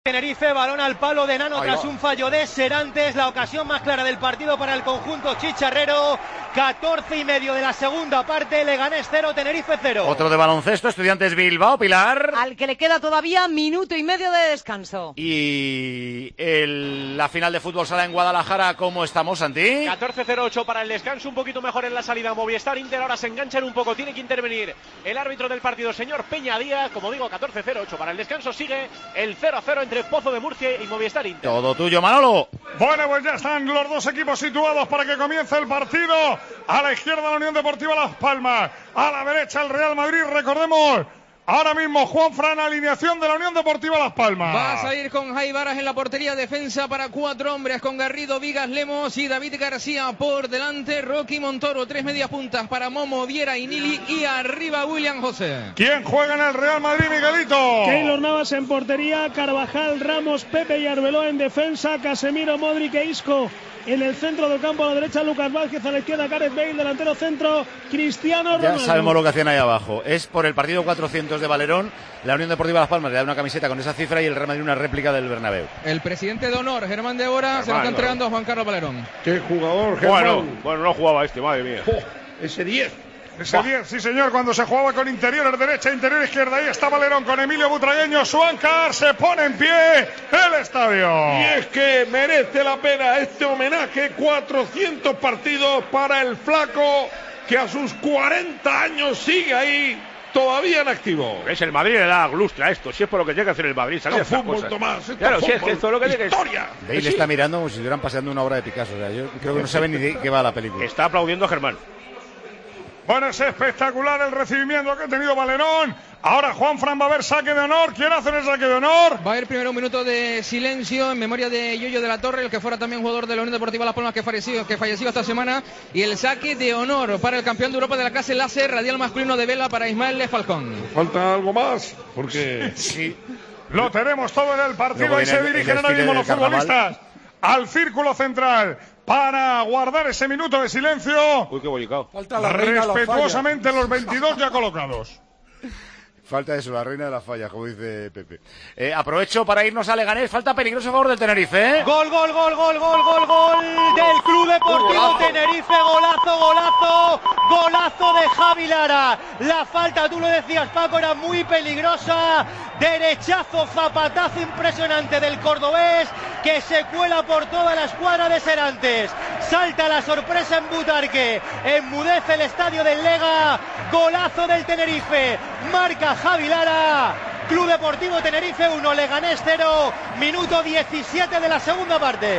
Tenerife, balón al palo de Nano tras un fallo de Serantes, la ocasión más clara del partido para el conjunto chicharrero. 14:30 de la segunda parte, Leganés 0, Tenerife 0. Otro de baloncesto, Estudiantes Bilbao, Pilar. Al que le queda todavía minuto y medio de descanso. Y la final de fútbol sala en Guadalajara, ¿cómo estamos, Santi? 14:08 para el descanso, un poquito mejor en la salida. Movistar Inter ahora se enganchan un poco, tiene que intervenir el árbitro del partido, señor Peña Díaz. Como digo, 14:08 para el descanso, sigue el 0-0 entre Pozo de Murcia y Movistar Inter. Todo tuyo, Manolo. Bueno, pues ya están los dos equipos situados para que comience el partido. A la izquierda la Unión Deportiva Las Palmas, a la derecha el Real Madrid. Recordemos, ahora mismo Juanfran, alineación de la Unión Deportiva Las Palmas. Va a salir con Jai Varas en la portería, defensa para 4 hombres con Garrido, Vigas, Lemos y David García por delante. Rocky Montoro, 3 medias puntas para Momo, Viera y Nili, y arriba William José. ¿Quién juega en el Real Madrid, Miguelito? Keylor Navas en portería, Carvajal, Ramos, Pepe y Arbeloa en defensa, Casemiro, Modric e Isco en el centro del campo. A la derecha Lucas Vázquez, a la izquierda Gareth Bale, delantero centro Cristiano Ronaldo. Ya sabemos lo que hacían ahí abajo. Es por el partido 400 de Valerón. La Unión Deportiva Las Palmas le da una camiseta con esa cifra y el Real Madrid una réplica del Bernabéu. El presidente de honor, Germán de Hora, se lo está entregando a Juan Carlos Valerón. Qué jugador, Germán. Bueno, no jugaba madre mía. Ese 10. Ese 10, sí señor, cuando se jugaba con interiores derecha, interior izquierda. Ahí está Valerón con Emilio Butragueño, Suáncar, se pone en pie el estadio. Y es que merece la pena este homenaje, 400 partidos para el flaco que a sus 40 años sigue ahí, todavía en activo. Es el Madrid, le da lustre a esto, si es por lo que tiene que hacer el Madrid. Esto es fútbol, Tomás. Claro, si es que esto es lo que tiene que historia. Bale sí. Está mirando como si estuvieran paseando una obra de Picasso. O sea, yo creo que no sabe ni de qué va la película. Está aplaudiendo a Germán. Bueno, es espectacular el recibimiento que ha tenido Valerón. Ahora Juanfran va a haber saque de honor. ¿Quién hace el saque de honor? Va a haber primero un minuto de silencio en memoria de Yoyo de la Torre, el que fuera también jugador de la Unión Deportiva Las Palmas que falleció esta semana. Y el saque de honor para el campeón de Europa de la clase láser radial masculino de vela para Ismael Le Falcón. ¿Falta algo más? Porque sí. Lo tenemos todo en el partido. Ahí se dirigen ahora mismo los futbolistas al círculo central para guardar ese minuto de silencio. Uy, qué bollicao. Falta la respetuosamente los 22 ya colocados. Falta eso, la reina de la falla, como dice Pepe. Aprovecho para irnos a Leganés. Falta peligroso a favor del Tenerife, ¿eh? Gol del Club Deportivo Tenerife. Golazo de Javi Lara. La falta, tú lo decías, Paco, era muy peligrosa. Derechazo, zapatazo impresionante del cordobés, que se cuela por toda la escuadra de Serantes. Salta la sorpresa en Butarque, enmudece el estadio del Lega. Golazo del Tenerife, marca Javi Lara. Club Deportivo Tenerife 1, Leganés 0, minuto 17 de la segunda parte.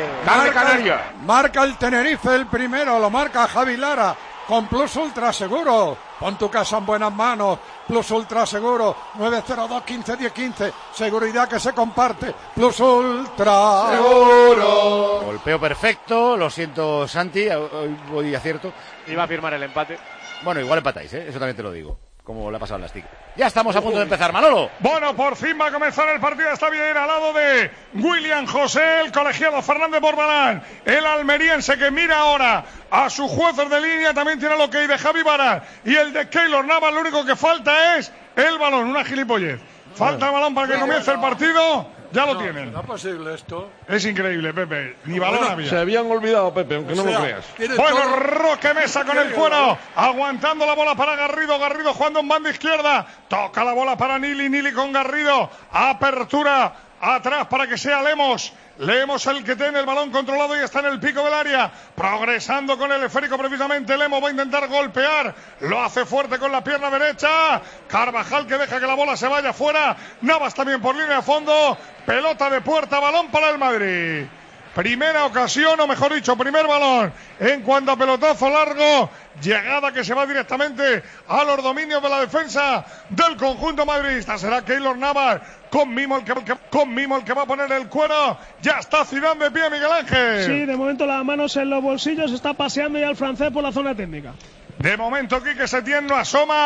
Marca el Tenerife el primero, lo marca Javi Lara con Plus Ultra Seguro. Pon tu casa en buenas manos. Plus Ultra Seguro, 902-15-10-15. Seguridad que se comparte. Plus Ultra Seguro. Golpeo perfecto, lo siento, Santi, hoy voy acierto. Iba a firmar el empate. Bueno, igual empatáis, ¿eh? Eso también te lo digo. Como le ha pasado al Lastic. Ya estamos a punto de empezar, Manolo. Bueno, por fin va a comenzar el partido. Está bien al lado de William José, el colegiado Fernández Borbalán, el almeriense que mira ahora a sus jueces de línea. También tiene el ok de Javi Varas y el de Keylor Navas. Lo único que falta es el balón, una gilipollez. Falta el balón para que comience el partido. Ya lo tienen. No es posible esto. Es increíble, Pepe. Ni balón había. Se habían olvidado, Pepe, aunque no lo creas. Bueno, Roque Mesa con el cuero, aguantando la bola para Garrido. Garrido jugando en banda izquierda. Toca la bola para Nili. Nili con Garrido. Apertura atrás para que sea Lemos. Lemos el que tiene el balón controlado y está en el pico del área, progresando con el esférico precisamente. Lemos va a intentar golpear, lo hace fuerte con la pierna derecha. Carvajal que deja que la bola se vaya fuera. Navas también por línea de fondo. Pelota de puerta, balón para el Madrid. Primera ocasión, o mejor dicho, primer balón en cuanto a pelotazo largo. Llegada que se va directamente a los dominios de la defensa del conjunto madridista. Será Keylor Navas con Mimo el que va a poner el cuero. Ya está Zidane de pie, Miguel Ángel. Sí, de momento las manos en los bolsillos. Está paseando ya el francés por la zona técnica. De momento Quique Setién no asoma.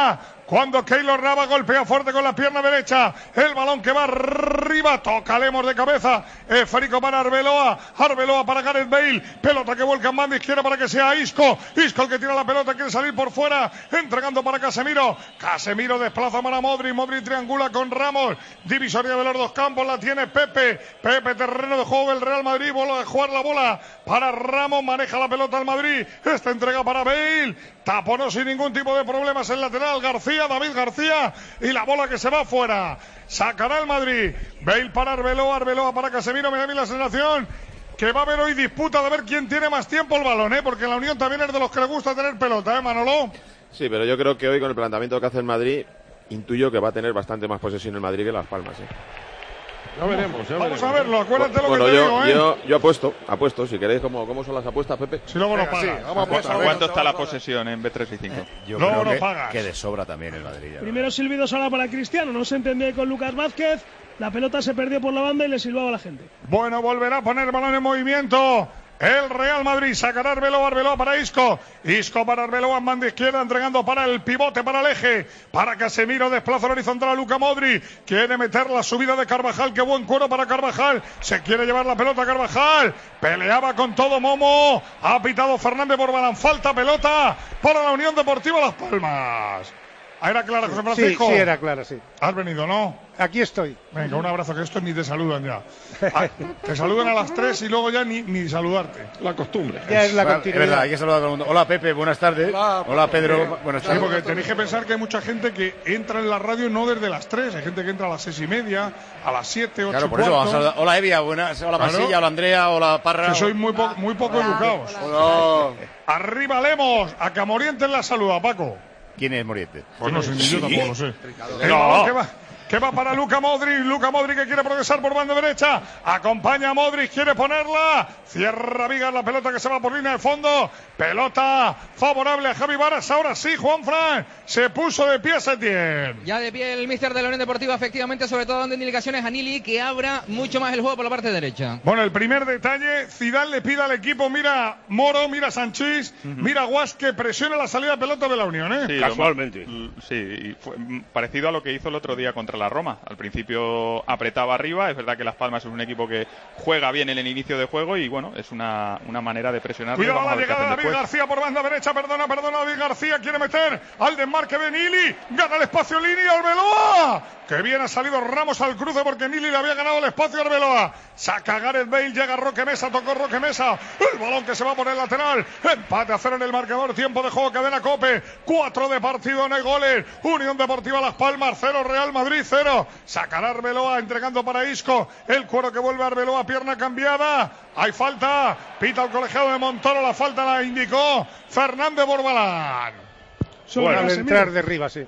cuando Keylor Nava golpea fuerte con la pierna derecha, el balón que va arriba, toca Lemos de cabeza, esférico para Arbeloa para Gareth Bale, pelota que vuelca en banda izquierda para que sea Isco el que tira la pelota, quiere salir por fuera, entregando para Casemiro desplaza para Modric triangula con Ramos, divisoria de los dos campos, la tiene Pepe, terreno de juego del Real Madrid, vuelve a jugar la bola para Ramos, maneja la pelota al Madrid, esta entrega para Bale, taponó sin ningún tipo de problemas el lateral David García, y la bola que se va fuera, sacará el Madrid, Bale para Arbeloa para Casemiro, me da a mí la sensación que va a haber hoy disputa de ver quién tiene más tiempo el balón, porque la Unión también es de los que le gusta tener pelota, Manolo. Sí, pero yo creo que hoy con el planteamiento que hace el Madrid, intuyo que va a tener bastante más posesión el Madrid que Las Palmas, Ya veremos. Vamos a verlo, acuérdate lo que te digo, yo apuesto, si queréis, ¿cómo son las apuestas, Pepe? Si luego no pagas. ¿Cuánto está la posesión en B365? Yo creo que de sobra también el Madrid. Primero silbidos ahora para Cristiano, no se entendía con Lucas Vázquez, la pelota se perdió por la banda y le silbaba a la gente. Bueno, volverá a poner el balón en movimiento el Real Madrid, sacará Arbeloa para Isco para Arbeloa en banda izquierda, entregando para el pivote, para el eje, para Casemiro, desplaza el horizontal a Luka Modric, quiere meter la subida de Carvajal, qué buen cuero para Carvajal, se quiere llevar la pelota Carvajal, peleaba con todo Momo, ha pitado Fernández Borbalán, falta pelota para la Unión Deportiva Las Palmas. ¿Era clara, José Francisco? Sí, era clara, sí. ¿Has venido, no? Aquí estoy. Venga, un abrazo, que estos ni te saludan ya. Te saludan a las 3 y luego ya ni saludarte. La costumbre. Ya es la continuidad. Es verdad, hay que saludar a todo el mundo. Hola, Pepe, buenas tardes. Hola Pedro, buenas tardes. Sí, porque tenéis que pensar que hay mucha gente que entra en la radio no desde las 3. Hay gente que entra a las 6:30, a las 7, 8. Claro, por eso vamos a saludar. Hola, Evia, buenas. Hola, Masilla, hola, Andrea, hola, Parra. Que sois muy poco educados. Hola. Arriba Lemos, a Camorientes la saluda, Paco. ¿Quién es Moriente? Pues no sé, ni yo tampoco lo sé. No. Que va para Luka Modric que quiere progresar por banda derecha, acompaña a Modric, quiere ponerla, cierra Vigas la pelota que se va por línea de fondo, pelota favorable a Javi Varas, ahora sí, Juanfran, se puso de pie Setién. Ya de pie el míster de la Unión Deportiva, efectivamente, sobre todo dando indicaciones a Nili, que abra mucho más el juego por la parte derecha. Bueno, el primer detalle, Zidane le pide al equipo, mira Moro, mira Sanchís, mira Guas, que presione la salida de pelota de la Unión, Sí, casualmente. Sí, y fue parecido a lo que hizo el otro día contra la Roma. Al principio apretaba arriba, es verdad que Las Palmas es un equipo que juega bien en el inicio de juego y bueno, es una manera de presionar. Cuidado la llegada de David García por banda derecha, perdona, David García quiere meter al desmarque de Nili, gana el espacio línea Arbeloa, que bien ha salido Ramos al cruce porque Nili le había ganado el espacio a Arbeloa, saca Gareth Bale, llega Roque Mesa, tocó Roque Mesa, el balón que se va por el lateral, empate a 0 en el marcador, tiempo de juego, cadena Cope, 4 de partido, no hay goles, Unión Deportiva Las Palmas 0, Real Madrid 0, sacará Arbeloa entregando para Isco, el cuero que vuelve a Arbeloa, pierna cambiada, hay falta, pita el colegiado de Montoro, la falta la indicó Fernández Borbalán. Bueno, al entrar derriba, sí.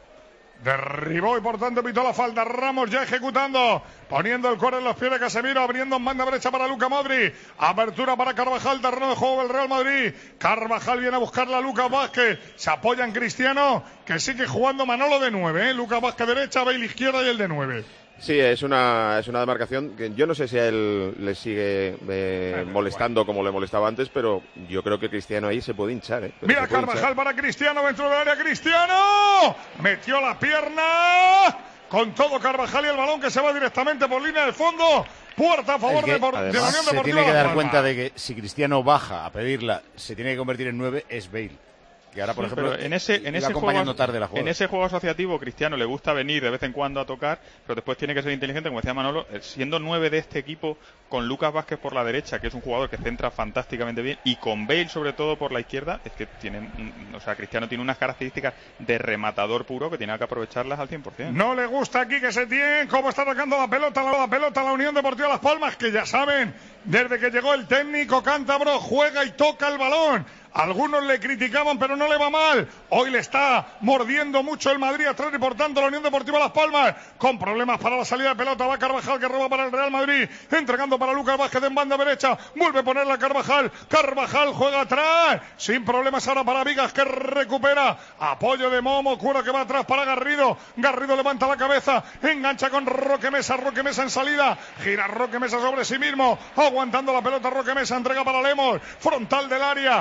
Derribó y por tanto pitó la falta. Ramos ya ejecutando, poniendo el cuero en los pies de Casemiro, abriendo en banda derecha para Luka Modric, apertura para Carvajal, terreno de juego del Real Madrid. Carvajal viene a buscarla a Lucas Vázquez, se apoya en Cristiano, que sigue jugando Manolo de 9, Lucas Vázquez derecha, Bale izquierda y el de 9. Sí, es una demarcación que yo no sé si a él le sigue molestando como le molestaba antes, pero yo creo que Cristiano ahí se puede hinchar. Mira Carvajal para Cristiano dentro del área, Cristiano metió la pierna con todo Carvajal y el balón que se va directamente por línea de fondo. Puerta a favor de la Unión Deportiva. Se tiene que dar cuenta de que si Cristiano baja a pedirla, se tiene que convertir en 9, es Bale. Y ahora, por ejemplo, en ese juego asociativo, Cristiano le gusta venir de vez en cuando a tocar, pero después tiene que ser inteligente, como decía Manolo, siendo 9 de este equipo, con Lucas Vázquez por la derecha, que es un jugador que centra fantásticamente bien, y con Bale sobre todo por la izquierda, es que Cristiano tiene unas características de rematador puro que tiene que aprovecharlas al 100%. No le gusta aquí que Setién, cómo está atacando la pelota la Unión Deportiva Las Palmas, que ya saben, desde que llegó el técnico cántabro, juega y toca el balón. Algunos le criticaban, pero no le va mal. Hoy le está mordiendo mucho el Madrid atrás y por tanto la Unión Deportiva Las Palmas con problemas para la salida de pelota. Va Carvajal que roba para el Real Madrid, entregando para Lucas Vázquez en banda derecha. Vuelve a ponerla a Carvajal. Carvajal juega atrás, sin problemas ahora para Vigas que recupera. Apoyo de Momo, cuero que va atrás para Garrido. Garrido levanta la cabeza, engancha con Roque Mesa en salida. Gira Roque Mesa sobre sí mismo, aguantando la pelota Roque Mesa, entrega para Lemos, frontal del área.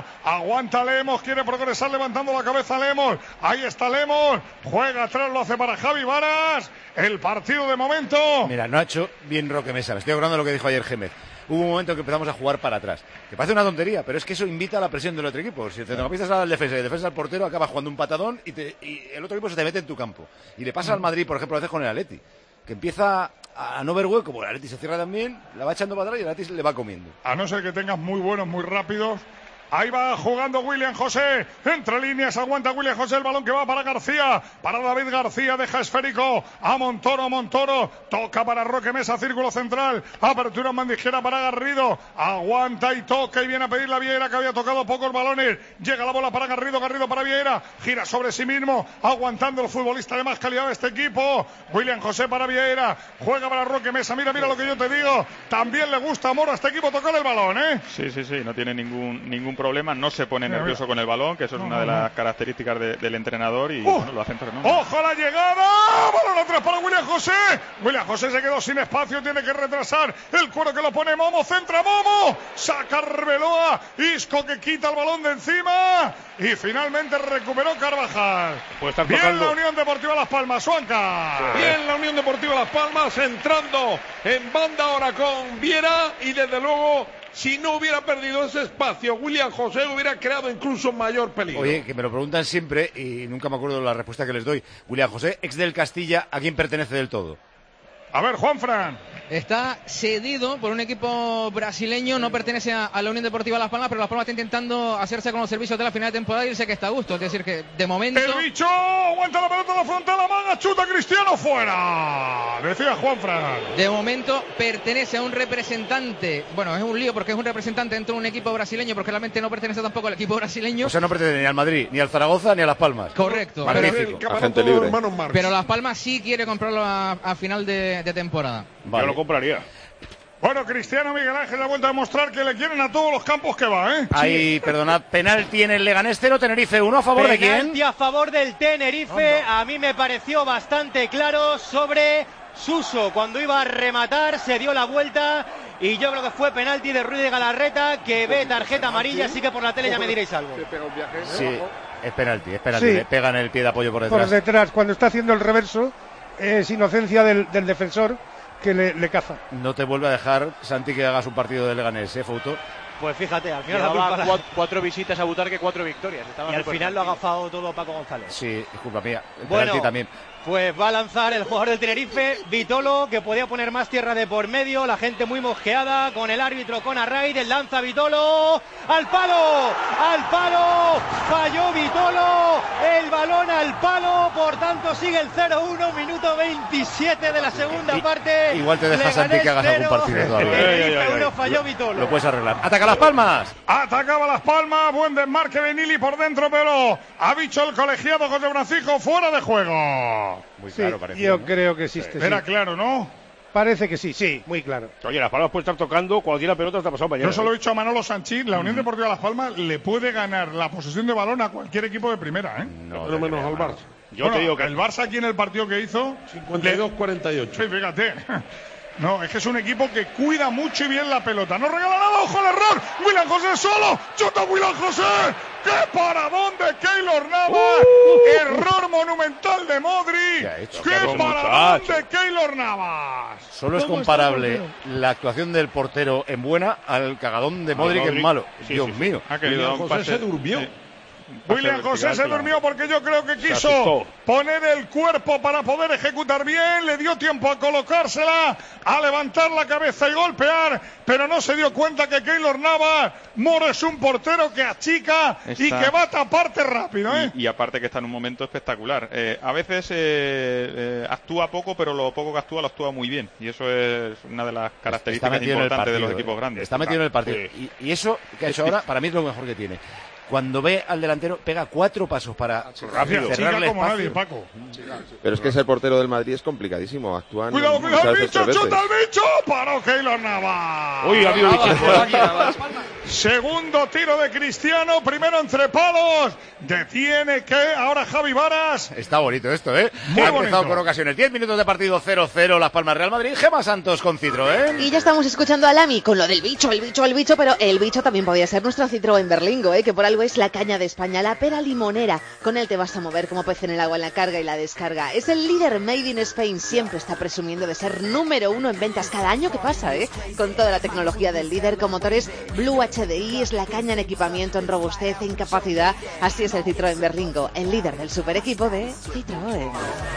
Aguanta Lemos, quiere progresar levantando la cabeza Lemos. Ahí está Lemos. Juega atrás, lo hace para Javi Varas. El partido de momento. Mira, no ha hecho bien Roque Mesa. Me estoy acordando de lo que dijo ayer Gémez. Hubo un momento que empezamos a jugar para atrás. Que parece una tontería, pero es que eso invita a la presión del otro equipo. Si el centrocampista sale al defensa y el defensa al portero, acaba jugando un patadón y el otro equipo se te mete en tu campo. Y le pasa al Madrid, por ejemplo, a veces con el Atleti, que empieza a no ver hueco, porque el Atleti se cierra también, la va echando para atrás y el Atleti le va comiendo. A no ser que tengas muy buenos, muy rápidos. Ahí va jugando William José, entre líneas, aguanta William José, el balón que va para García, para David García, deja esférico a Montoro, toca para Roque Mesa, círculo central, apertura en bandijera para Garrido, aguanta y toca y viene a pedir la Vieira, que había tocado pocos balones, llega la bola para Garrido para Vieira, gira sobre sí mismo, aguantando el futbolista de más calidad de este equipo, William José para Vieira, juega para Roque Mesa, mira lo que yo te digo, también le gusta a Moro a este equipo tocar el balón, Sí, no tiene ningún problema, no se pone nervioso con el balón, que eso es una de las características del entrenador y bueno, lo hacen fenomenal. ¡Ojo la llegada! Balón atrás para William José. William José se quedó sin espacio, tiene que retrasar el cuero que lo pone Momo, centra Momo, saca Arbeloa, Isco que quita el balón de encima y finalmente recuperó Carvajal. Bien la Unión Deportiva Las Palmas, Suanca. Bien la Unión Deportiva Las Palmas, entrando en banda ahora con Viera y desde luego, si no hubiera perdido ese espacio, William José hubiera creado incluso mayor peligro. Oye, que me lo preguntan siempre y nunca me acuerdo de la respuesta que les doy. William José, ex del Castilla, ¿a quién pertenece del todo? A ver, Juanfran. Está cedido por un equipo brasileño, no pertenece a la Unión Deportiva Las Palmas, pero Las Palmas está intentando hacerse con los servicios de la final de temporada y dice que está a gusto. Es decir, que de momento... El bicho aguanta la pelota en la frontal, la manga, chuta Cristiano fuera. Decía Juanfran. De momento pertenece a un representante, bueno, es un lío porque es un representante dentro de un equipo brasileño, porque realmente no pertenece tampoco al equipo brasileño. O sea, no pertenece ni al Madrid, ni al Zaragoza, ni a Las Palmas. Correcto. Magnífico. Agente libre. Pero Las Palmas sí quiere comprarlo a final de temporada. Vale. Yo lo compraría. Bueno, Cristiano Miguel Ángel ha vuelto a demostrar que le quieren a todos los campos que va, Ahí, perdonad, penalti en el Leganés 0, Tenerife 1, ¿a favor de quién? Penalti a favor del Tenerife, a mí me pareció bastante claro sobre Suso. Cuando iba a rematar se dio la vuelta y yo creo que fue penalti de Ruiz de Galarreta, que ve tarjeta amarilla, así que por la tele ya me diréis algo. Sí, es penalti, Sí. Le pegan el pie de apoyo por detrás. Por detrás, cuando está haciendo el reverso, es inocencia del defensor que le caza. No te vuelve a dejar, Santi, que hagas un partido de Leganés, Fouto. Pues fíjate, al final llevaba 4 visitas a Butarque, 4 victorias. Y al final lo ha agafado todo Paco González. Sí, es culpa mía. El bueno, penalti también. Pues va a lanzar el jugador del Tenerife, Vitolo, que podía poner más tierra de por medio. La gente muy mosqueada con el árbitro, con Arraiz. El lanza Vitolo. ¡Al palo! ¡Al palo! Falló Vitolo. El balón al palo. Por tanto, sigue el 0-1. Minuto 27 de la segunda parte. Igual te dejas, Santi, que hagas algún partido todavía. Tenerife 1, falló Vitolo. Lo puedes arreglar. ¡Ataca Las Palmas! Atacaba Las Palmas. Buen desmarque de Nili por dentro, pero ha dicho el colegiado José Francisco fuera de juego. Muy claro, parece. Yo creo que existe. Era claro, ¿no? Parece que sí, muy claro. Oye, Las Palmas puede estar tocando cuando tiene la pelota hasta pasado mañana. Yo se lo he dicho a Manolo Sanchín, la Unión Deportiva Las Palmas le puede ganar la posesión de balón a cualquier equipo de primera, No menos al Barça. Yo te digo que el Barça aquí en el partido que hizo 52-48. Sí, fíjate. No, es que es un equipo que cuida mucho y bien la pelota. No regala nada, ojo al error. William José solo. Chuta William José. ¡Qué paradón de Keylor Navas! Error monumental de Modric. ¡Qué paradón de Keylor Navas! Solo es comparable la actuación del portero en buena al cagadón de Modric en malo. Dios mío. William José se durmió. William José se durmió porque yo creo que quiso poner el cuerpo para poder ejecutar bien, le dio tiempo a colocársela, a levantar la cabeza y golpear, pero no se dio cuenta que Keylor Navas, Moro es un portero que achica y que va a taparte rápido. Y aparte que está en un momento espectacular. A veces actúa poco, pero lo poco que actúa lo actúa muy bien. Y eso es una de las características importantes de los equipos grandes. Está metido en el partido. Sí. Y eso que ha hecho ahora, para mí es lo mejor que tiene. Cuando ve al delantero, pega 4 pasos para cerrarle como espacio. nadie, Paco. Pero es que ser portero del Madrid es complicadísimo. Actúan. Cuidado, muchas el veces bicho, tres veces. chuta el bicho. Paró Keylor Navas. Uy, amigo, Segundo tiro de Cristiano, primero entre palos. Detiene ahora Javi Varas. Está bonito esto, ¿eh? Muy ha empezado bonito. por ocasiones. 10 minutos de partido 0-0, Las Palmas Real Madrid. Gemma Santos con Citroën. Y ya estamos escuchando a Lami con lo del bicho, pero el bicho también podría ser nuestro Citroën Berlingo, que por algo es la caña de España, la pera limonera. Con él te vas a mover como pez en el agua en la carga y la descarga. Es el líder Made in Spain, siempre está presumiendo de ser número 1 en ventas cada año que pasa, con toda la tecnología del líder, con motores Blue HDI, es la caña en equipamiento, en robustez, en capacidad. Así es el Citroën Berlingo, el líder del super equipo de Citroën.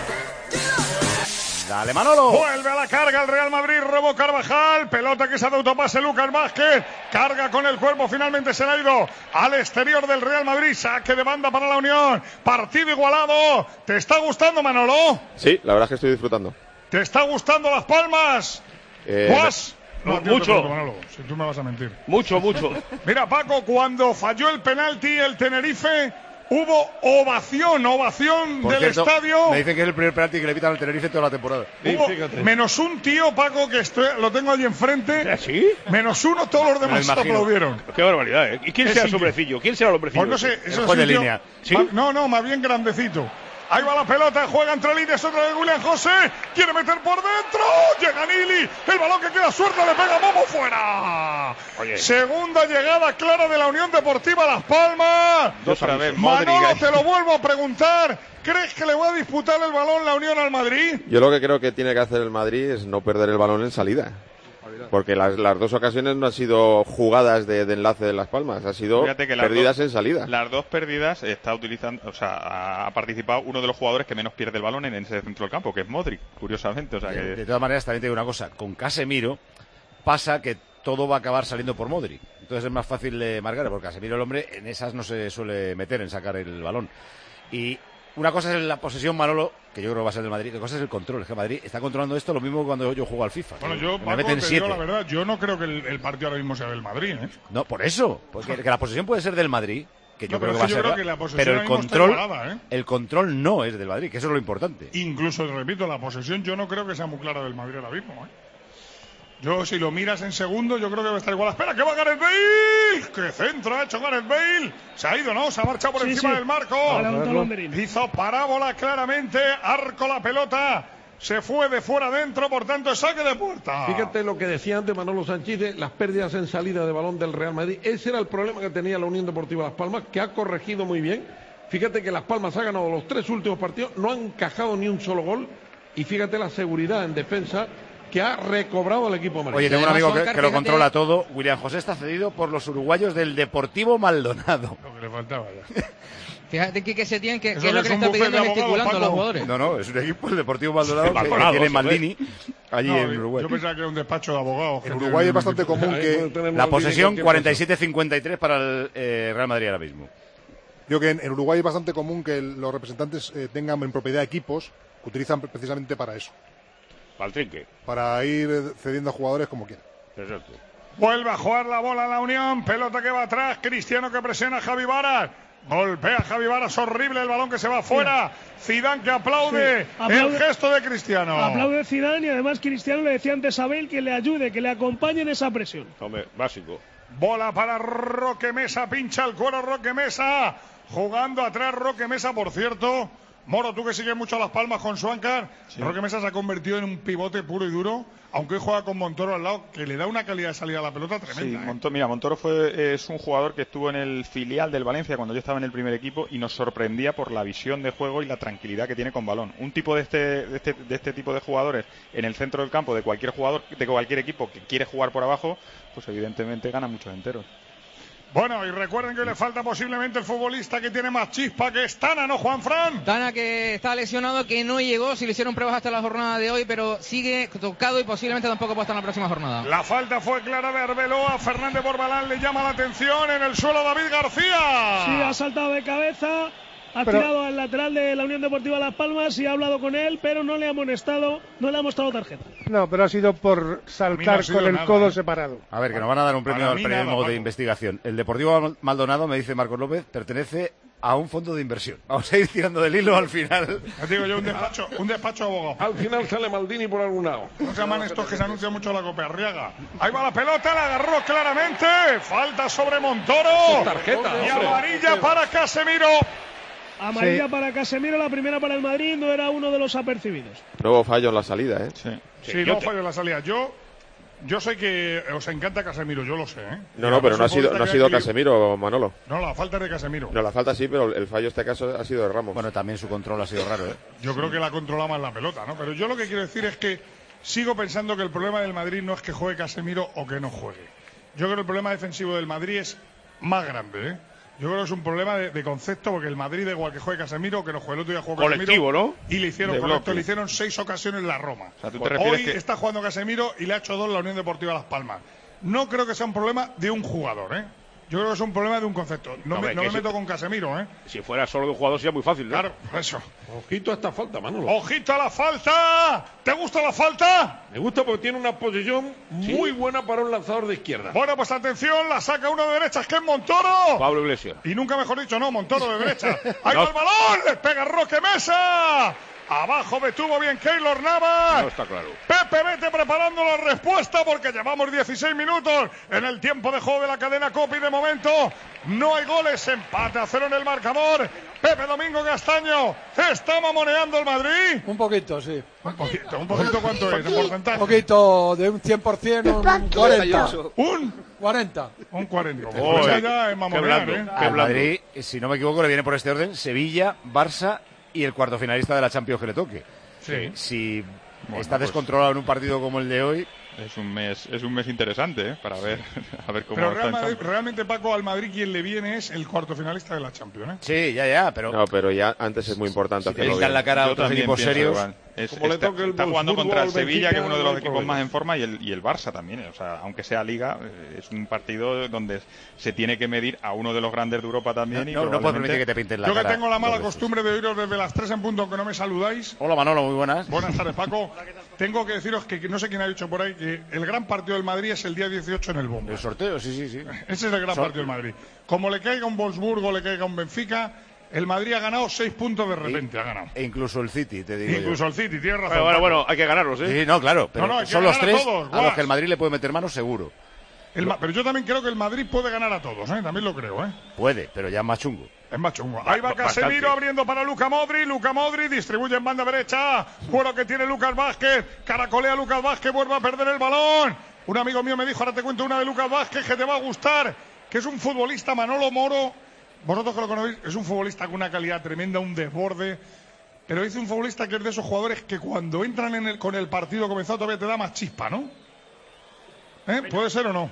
Dale, Manolo. Vuelve a la carga el Real Madrid, robó Carvajal, pelota que se ha de autopase Lucas Vázquez, carga con el cuerpo, finalmente se le ha ido al exterior del Real Madrid, saque de banda para la Unión, partido igualado. ¿Te está gustando, Manolo? Sí, la verdad es que estoy disfrutando. ¿Te está gustando Las Palmas? ¿Guas? No, mucho. Manolo, si tú me vas a mentir. Mucho. Mira, Paco, cuando falló el penalti el Tenerife, hubo ovación Por del cierto, estadio. Me dicen que es el primer penalti que le pitan al Tenerife toda la temporada. Hubo menos un tío, Paco, que lo tengo allí enfrente. ¿Sí? Menos uno, todos los demás aplaudieron. Qué barbaridad, ¿eh? ¿Y quién será el hombrecillo? ¿Quién será el hombrecillo? Pues no sé, el juez de línea. ¿Sí? No, más bien grandecito. Ahí va la pelota, juega entre líneas otra vez William José, quiere meter por dentro, llega Nili, el balón que queda suelto, le pega Momo fuera. Oye. Segunda llegada clara de la Unión Deportiva Las Palmas. Otra vez, Manolo, te lo vuelvo a preguntar, ¿crees que le va a disputar el balón la Unión al Madrid? Yo lo que creo que tiene que hacer el Madrid es no perder el balón en salida. Porque las dos ocasiones no han sido jugadas de enlace de Las Palmas, ha sido perdidas en salida. Las dos pérdidas está utilizando, ha participado uno de los jugadores que menos pierde el balón en ese centro del campo, que es Modric, curiosamente. O sea que... De todas maneras, también te digo una cosa, con Casemiro pasa que todo va a acabar saliendo por Modric. Entonces es más fácil de marcar, porque Casemiro, el hombre, en esas no se suele meter en sacar el balón. Y una cosa es la posesión, Manolo, que yo creo que va a ser del Madrid, otra cosa es el control. Es que Madrid está controlando esto lo mismo que cuando yo juego al FIFA. Bueno, yo, Paco, te digo la verdad, yo no creo que el partido ahora mismo sea del Madrid, ¿eh? No, por eso, porque que la posesión puede ser del Madrid, que yo creo que va a ser, pero el control no es del Madrid, que eso es lo importante. Incluso, repito, la posesión yo no creo que sea muy clara del Madrid ahora mismo, ¿eh? Yo, si lo miras en segundo, yo creo que va a estar igual. Espera, que va Gareth Bale. ¡Qué centro ha hecho Gareth Bale! Se ha ido, ¿no? Se ha marchado por encima del marco. Hizo parábola claramente. Arco la pelota. Se fue de fuera adentro, por tanto, saque de puerta. Fíjate lo que decía antes Manolo Sánchez de las pérdidas en salida de balón del Real Madrid. Ese era el problema que tenía la Unión Deportiva Las Palmas, que ha corregido muy bien. Fíjate que Las Palmas ha ganado los 3 últimos partidos, no ha encajado ni un solo gol. Y fíjate la seguridad en defensa que ha recobrado el equipo amarillo. Oye, tengo un amigo que lo controla todo. William José está cedido por los uruguayos del Deportivo Maldonado. Lo que le faltaba ya. Fíjate, Quique Setién, que es lo que le está pidiendo gesticulando a los jugadores. No, es un equipo, el Deportivo Maldonado, que tiene Maldini allí en Uruguay. Yo pensaba que era un despacho de abogados. En Uruguay es bastante común que... La posesión 47-53 para el Real Madrid ahora mismo. Digo que en Uruguay es bastante común que los representantes tengan en propiedad equipos que utilizan precisamente para eso. Para el trinque. Para ir cediendo a jugadores como quieran. Exacto. Vuelve a jugar la bola la Unión. Pelota que va atrás. Cristiano que presiona a Javi Varas. Golpea a Javi Varas. Horrible el balón que se va afuera. Zidane que aplaude, el gesto de Cristiano. Aplaude Zidane y además Cristiano le decía antes a Bale que le ayude, que le acompañe en esa presión. Hombre, básico. Bola para Roque Mesa. Pincha el cuero Roque Mesa. Jugando atrás Roque Mesa, por cierto. Moro, tú que sigues mucho a Las Palmas con Suáncar, sí. Roque Mesa se ha convertido en un pivote puro y duro, aunque hoy juega con Montoro al lado, que le da una calidad de salida a la pelota tremenda. Sí, Montoro es un jugador que estuvo en el filial del Valencia cuando yo estaba en el primer equipo y nos sorprendía por la visión de juego y la tranquilidad que tiene con balón. Un tipo de este tipo de jugadores en el centro del campo de cualquier jugador, de cualquier equipo que quiere jugar por abajo, pues evidentemente gana muchos enteros. Bueno, y recuerden que le falta posiblemente el futbolista que tiene más chispa, que es Tana, ¿no, Juanfran? Tana, que está lesionado, que no llegó, si le hicieron pruebas hasta la jornada de hoy, pero sigue tocado y posiblemente tampoco pueda estar en la próxima jornada. La falta fue clara de Arbeloa, Fernández Borbalán le llama la atención, en el suelo David García. Sí, ha saltado de cabeza, ha tirado al lateral de la Unión Deportiva Las Palmas y ha hablado con él, pero no le ha amonestado, no le ha mostrado tarjeta. No, pero ha sido por saltar con el codo separado. A ver, que nos van a dar un premio al periodismo de investigación. El Deportivo Maldonado, me dice Marcos López, pertenece a un fondo de inversión. Vamos a ir tirando del hilo al final. Te digo yo, un despacho abogado. Al final sale Maldini por algún lado. No se llaman estos que se anuncian mucho la Copa Arriaga. Ahí va la pelota, la agarró claramente. Falta sobre Montoro. Tarjeta, y amarilla para Casemiro. Amarilla para Casemiro, la primera para el Madrid, no era uno de los apercibidos. Nuevo fallo en la salida, ¿eh? Sí, nuevo fallo en la salida. Yo sé que os encanta Casemiro, yo lo sé, ¿eh? No, pero no ha sido Casemiro, Manolo. No, la falta es de Casemiro. No, la falta sí, pero el fallo en este caso ha sido de Ramos. Bueno, también su control ha sido raro, ¿eh? Yo creo que la controla más la pelota, ¿no? Pero yo lo que quiero decir es que sigo pensando que el problema del Madrid no es que juegue Casemiro o que no juegue. Yo creo que el problema defensivo del Madrid es más grande, ¿eh? Yo creo que es un problema de concepto, porque el Madrid, da igual que juegue Casemiro o que no juegue. El otro día jugó colectivo, Casemiro, ¿no? Y le hicieron 6 ocasiones la Roma. O sea, ¿tú te refieres Hoy que está jugando Casemiro y le ha hecho 2 la Unión Deportiva Las Palmas. No creo que sea un problema de un jugador, ¿eh? Yo creo que es un problema de un concepto. No me meto con Casemiro, ¿eh? Si fuera solo de un jugador sería muy fácil, ¿no? Claro, eso. Ojito a esta falta, Manolo. ¡Ojito a la falta! ¿Te gusta la falta? Me gusta porque tiene una posición muy buena para un lanzador de izquierda. Bueno, pues atención, la saca uno de derecha, que es Montoro. Pablo Iglesias. Y nunca mejor dicho, no, Montoro de derecha. Ahí va el balón, le pega Roque Mesa. Abajo detuvo bien Keylor Navas. No está claro. Pepe, vete preparando la respuesta porque llevamos 16 minutos en el tiempo de juego de la cadena COPE y de momento no hay goles. Empate a 0 en el marcador. Pepe Domingo Castaño, ¿está mamoneando el Madrid? Un poquito, sí. ¿Un poquito cuánto es? ¿En porcentaje? Un poquito, de un 100%, un 40. ¿Un? 40. Un 40. O sea, ya es mamonear, ¿eh? Al Madrid, si no me equivoco, le viene por este orden Sevilla, Barça y el cuarto finalista de la Champions que le toque. Sí. Si está descontrolado en un partido como el de hoy, es un mes interesante, ¿eh? Para ver a ver cómo pero está realmente, Paco, al Madrid quien le viene es el cuarto finalista de la Champions, ¿eh? Sí, ya, pero... No, pero ya antes es muy importante hacerlo bien. La cara a otros equipos serios. Está jugando contra el Sevilla, que es uno de los equipos más en forma, y el Barça también. O sea, aunque sea Liga, es un partido donde se tiene que medir a uno de los grandes de Europa también. No puedes permitir que te pinten la cara. Yo que tengo la mala costumbre de oíros desde las 3 en punto, aunque no me saludáis. Hola Manolo, muy buenas. Buenas tardes, Paco. Tengo que deciros que no sé quién ha dicho por ahí que el gran partido del Madrid es el día 18 en el Bombo. El sorteo, sí. Ese es el gran partido del Madrid. Como le caiga un Wolfsburgo, le caiga un Benfica, el Madrid ha ganado 6 puntos de repente, ha ganado. E incluso el City, te digo. Incluso el City, tienes razón. Bueno, hay que ganarlos, ¿eh? Sí, no, claro, pero son los 3 a los que el Madrid le puede meter mano seguro. Pero yo también creo que el Madrid puede ganar a todos, ¿eh? También lo creo, ¿eh? Puede, pero ya es más chungo. Es más chungo. Ahí va Casemiro abriendo para Luka Modric, distribuye en banda derecha. Juego que tiene Lucas Vázquez. Caracolea Lucas Vázquez, vuelve a perder el balón. Un amigo mío me dijo, ahora te cuento una de Lucas Vázquez que te va a gustar, que es un futbolista, Manolo Moro. Vosotros que lo conocéis, es un futbolista con una calidad tremenda, un desborde. Pero es un futbolista que es de esos jugadores que cuando entran con el partido comenzado todavía te da más chispa, ¿no? ¿Puede ser o no?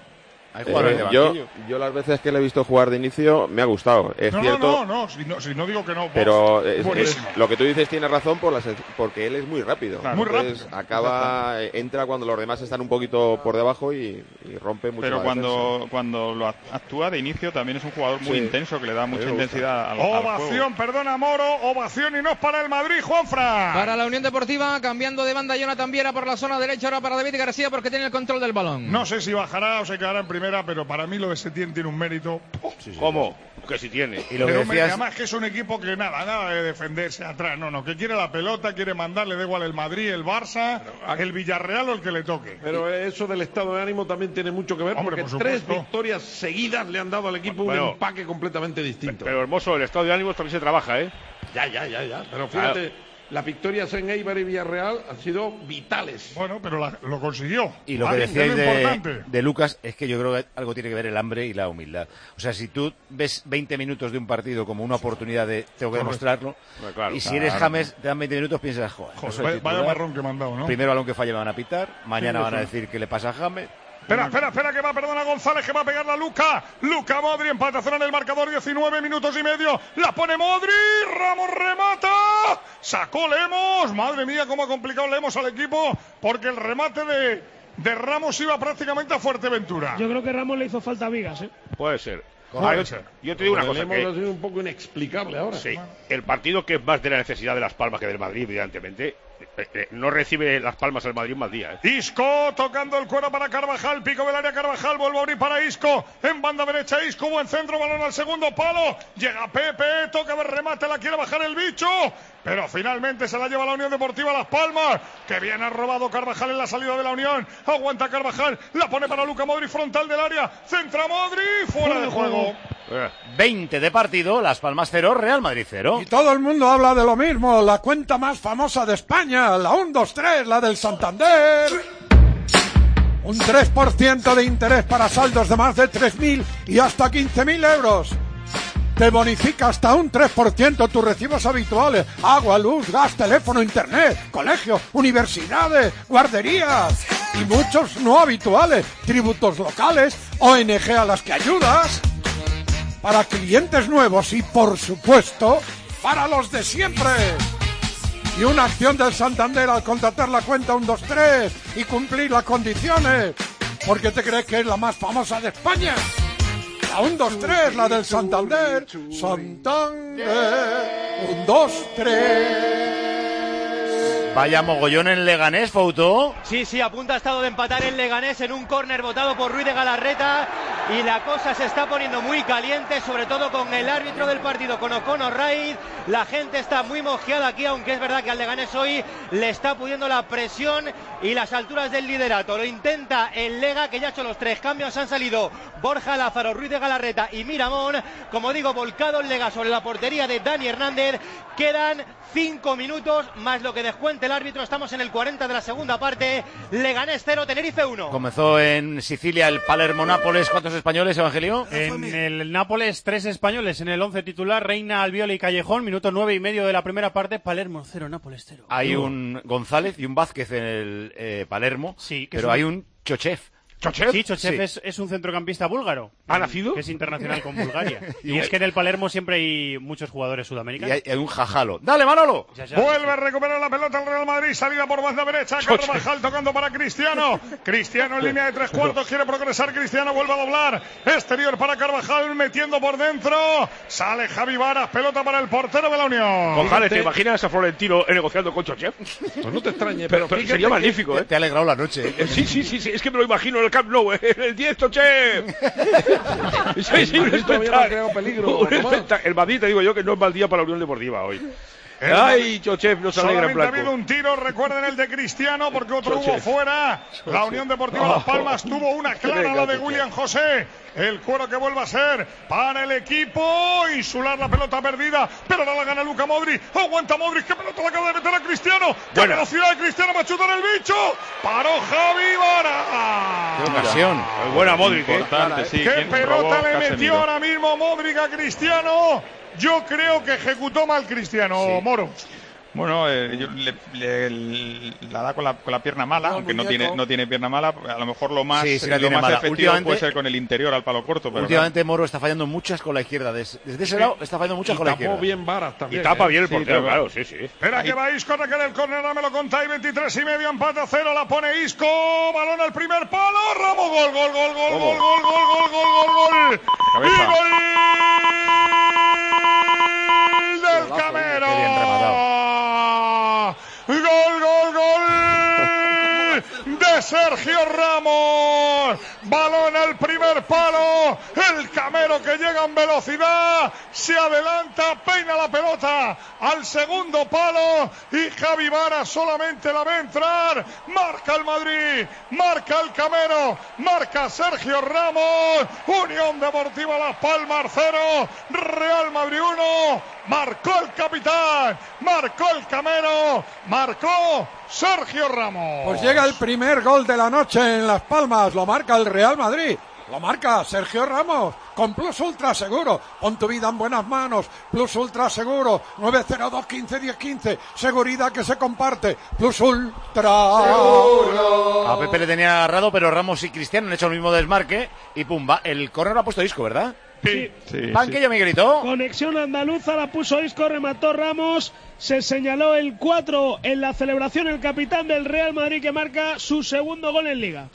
Yo las veces que le he visto jugar de inicio me ha gustado. Es cierto. Si no digo que no. Pero lo que tú dices tiene razón porque él es muy rápido. Claro, muy rápido. Entra cuando los demás están un poquito por debajo y rompe mucho. Pero cuando lo actúa de inicio también es un jugador muy intenso que le da mucha intensidad al ovación, perdona Moro, ovación y no es para el Madrid, Juanfran. Para la Unión Deportiva, cambiando de banda Jonathan Viera por la zona derecha, ahora para David García porque tiene el control del balón. No sé si bajará o se quedará en primera, pero para mí lo de Setién tiene un mérito. ¿Cómo? Que sí tiene. Y lo que decías... Además que es un equipo que nada de defenderse atrás, que quiere la pelota, quiere mandarle, da igual el Madrid, el Barça, el Villarreal o el que le toque. Pero eso del estado de ánimo también tiene mucho que ver, porque por 3 victorias seguidas le han dado al equipo un empaque completamente distinto. Pero hermoso, el estado de ánimo también se trabaja, ¿eh? Ya. Pero fíjate... Las victorias en Eibar y Villarreal han sido vitales. Bueno, pero lo consiguió. Y lo que decíais de Lucas es que yo creo que algo tiene que ver el hambre y la humildad. O sea, si tú ves 20 minutos de un partido como una oportunidad de tengo que demostrarlo, y si eres James, te dan 20 minutos, piensas, joder, vaya marrón que me han dado, ¿no? Primero balón que falle me van a pitar, mañana van a decir que le pasa a James. Espera, que va, perdona González, que va a pegar la Luka Modric, empatación en el marcador, 19 minutos y medio, la pone Modric, Ramos remata, sacó Lemos, madre mía cómo ha complicado Lemos al equipo, porque el remate de Ramos iba prácticamente a Fuerteventura. Yo creo que Ramos le hizo falta a Vigas, ¿eh? Puede ser. Yo te digo una cosa. Lemos ha sido un poco inexplicable ahora. Sí, el partido que es más de la necesidad de Las Palmas que del Madrid, evidentemente, No recibe Las Palmas el Madrid un mal día. Isco tocando el cuero para Carvajal, pico del área Carvajal, vuelve a abrir para Isco, en banda derecha Isco, buen centro, balón al segundo palo, llega Pepe, toca el remate, la quiere bajar el bicho, pero finalmente se la lleva la Unión Deportiva Las Palmas, que bien ha robado Carvajal en la salida de la Unión, aguanta Carvajal, la pone para Luka Modric, frontal del área, centra Modric, fuera de juego. 20 de partido, Las Palmas 0, Real Madrid 0. Y todo el mundo habla de lo mismo, la cuenta más famosa de España, la 1-2-3, la del Santander. Un 3% de interés para saldos de más de 3.000 y hasta 15.000 euros. Te bonifica hasta un 3% tus recibos habituales, agua, luz, gas, teléfono, internet, colegios, universidades, guarderías y muchos no habituales, tributos locales, ONG a las que ayudas. Para clientes nuevos y, por supuesto, para los de siempre. Y una acción del Santander al contratar la cuenta 123 y cumplir las condiciones. ¿Por qué te crees que es la más famosa de España? La 123, la del Santander. Santander. 123. Vaya mogollón en Leganés, Fouto. Sí, a punto ha estado de empatar el Leganés en un córner votado por Ruiz de Galarreta y la cosa se está poniendo muy caliente, sobre todo con el árbitro del partido, con O'Connor Wright. La gente está muy mojeada aquí, aunque es verdad que al Leganés hoy le está pudiendo la presión y las alturas del liderato. Lo intenta el Lega, que ya ha hecho los 3 cambios. Han salido Borja Lázaro, Ruiz de Galarreta y Miramón. Como digo, volcado el Lega sobre la portería de Dani Hernández. Quedan 5 minutos más lo que descuente el árbitro. Estamos en el 40 de la segunda parte. Leganés 0, Tenerife 1. Comenzó en Sicilia el Palermo-Nápoles. ¿Cuántos españoles, Evangelio? En el Nápoles 3 españoles. En el 11 titular, Reina, Albiol y Callejón. Minuto 9:30 de la primera parte. Palermo 0, Nápoles 0. Hay un González y un Vázquez en el Palermo. Sí, pero hay un Chochev. ¿Chochev? Sí, Chochev sí. Es un centrocampista búlgaro. ¿Ha nacido? Que es internacional con Bulgaria. Y es que en el Palermo siempre hay muchos jugadores sudamericanos. Y hay un Jajalo. ¡Dale, Manolo! Ya. Vuelve a recuperar la pelota el Real Madrid. Salida por banda derecha. Carvajal tocando para Cristiano. Cristiano en línea de 3 cuartos. Quiere progresar. Cristiano vuelve a doblar. Exterior para Carvajal. Metiendo por dentro. Sale Javi Varas. Pelota para el portero de la Unión. González, ¿te imaginas a Florentino negociando con Chochev? Pues no te extrañe. Pero sería magnífico, ¿eh? Te ha alegrado la noche. Sí. Es que me lo imagino en el Camp Nou. El 10, Chochev. Sí, un peligro. El Madrid, te digo yo, que no es mal día para la Unión Deportiva hoy. Ay, Chochev no se alegra en blanco. Ha habido un tiro, recuerden el de Cristiano, porque otro hubo fuera. La Unión Deportiva Las Palmas tuvo una clara, la de William José. El cuero que vuelve a ser para el equipo. Insular la pelota perdida, pero no la gana Luka Modric. Aguanta Modric, qué pelota la acaba de meter a Cristiano. Qué velocidad de Cristiano para chutar el bicho. Paró Javi Vara. Qué ocasión. Buena Modric, sí. Qué pelota le metió ahora mismo Modric a Cristiano. Yo creo que ejecutó mal Cristiano, Moro. Bueno, la da con la pierna mala, aunque no tiene pierna mala. A lo mejor lo más efectivo puede ser con el interior al palo corto. Pero últimamente Moro está fallando muchas con la izquierda. Desde ese lado está fallando muchas con la izquierda. Bien Varas también. Y tapa bien el portero, claro, sí. Espera que va Isco, que el córner, me lo contáis, 23,5, empate a 0, la pone Isco, balón al primer palo, Ramos, gol. Cabeza. Y gol del Camero. Qué bien rematado. Gol de Sergio Ramos. Balón al primer palo. El Camero que llega en velocidad. Se adelanta, peina la pelota al segundo palo. Y Javi Vara solamente la ve entrar. Marca el Madrid. Marca el Camero. Marca Sergio Ramos. Unión Deportiva Las Palmas 0. Real Madrid 1. Marcó el capitán. Marcó el Camero. Marcó Sergio Ramos. Pues llega el primer gol de la noche en Las Palmas. Lo marca el Real Madrid. Lo marca Sergio Ramos con Plus Ultra Seguro. Pon tu vida en buenas manos. Plus Ultra Seguro. 902-15-10-15. Seguridad que se comparte. Plus Ultra Seguro. A Pepe le tenía agarrado, pero Ramos y Cristiano han hecho el mismo desmarque. Y pumba, el córner lo ha puesto Isco, ¿verdad? Sí. Banquillo, Miguelito. Conexión andaluza, la puso Isco, remató Ramos. Se señaló el 4 en la celebración, el capitán del Real Madrid, que marca su segundo gol en Liga.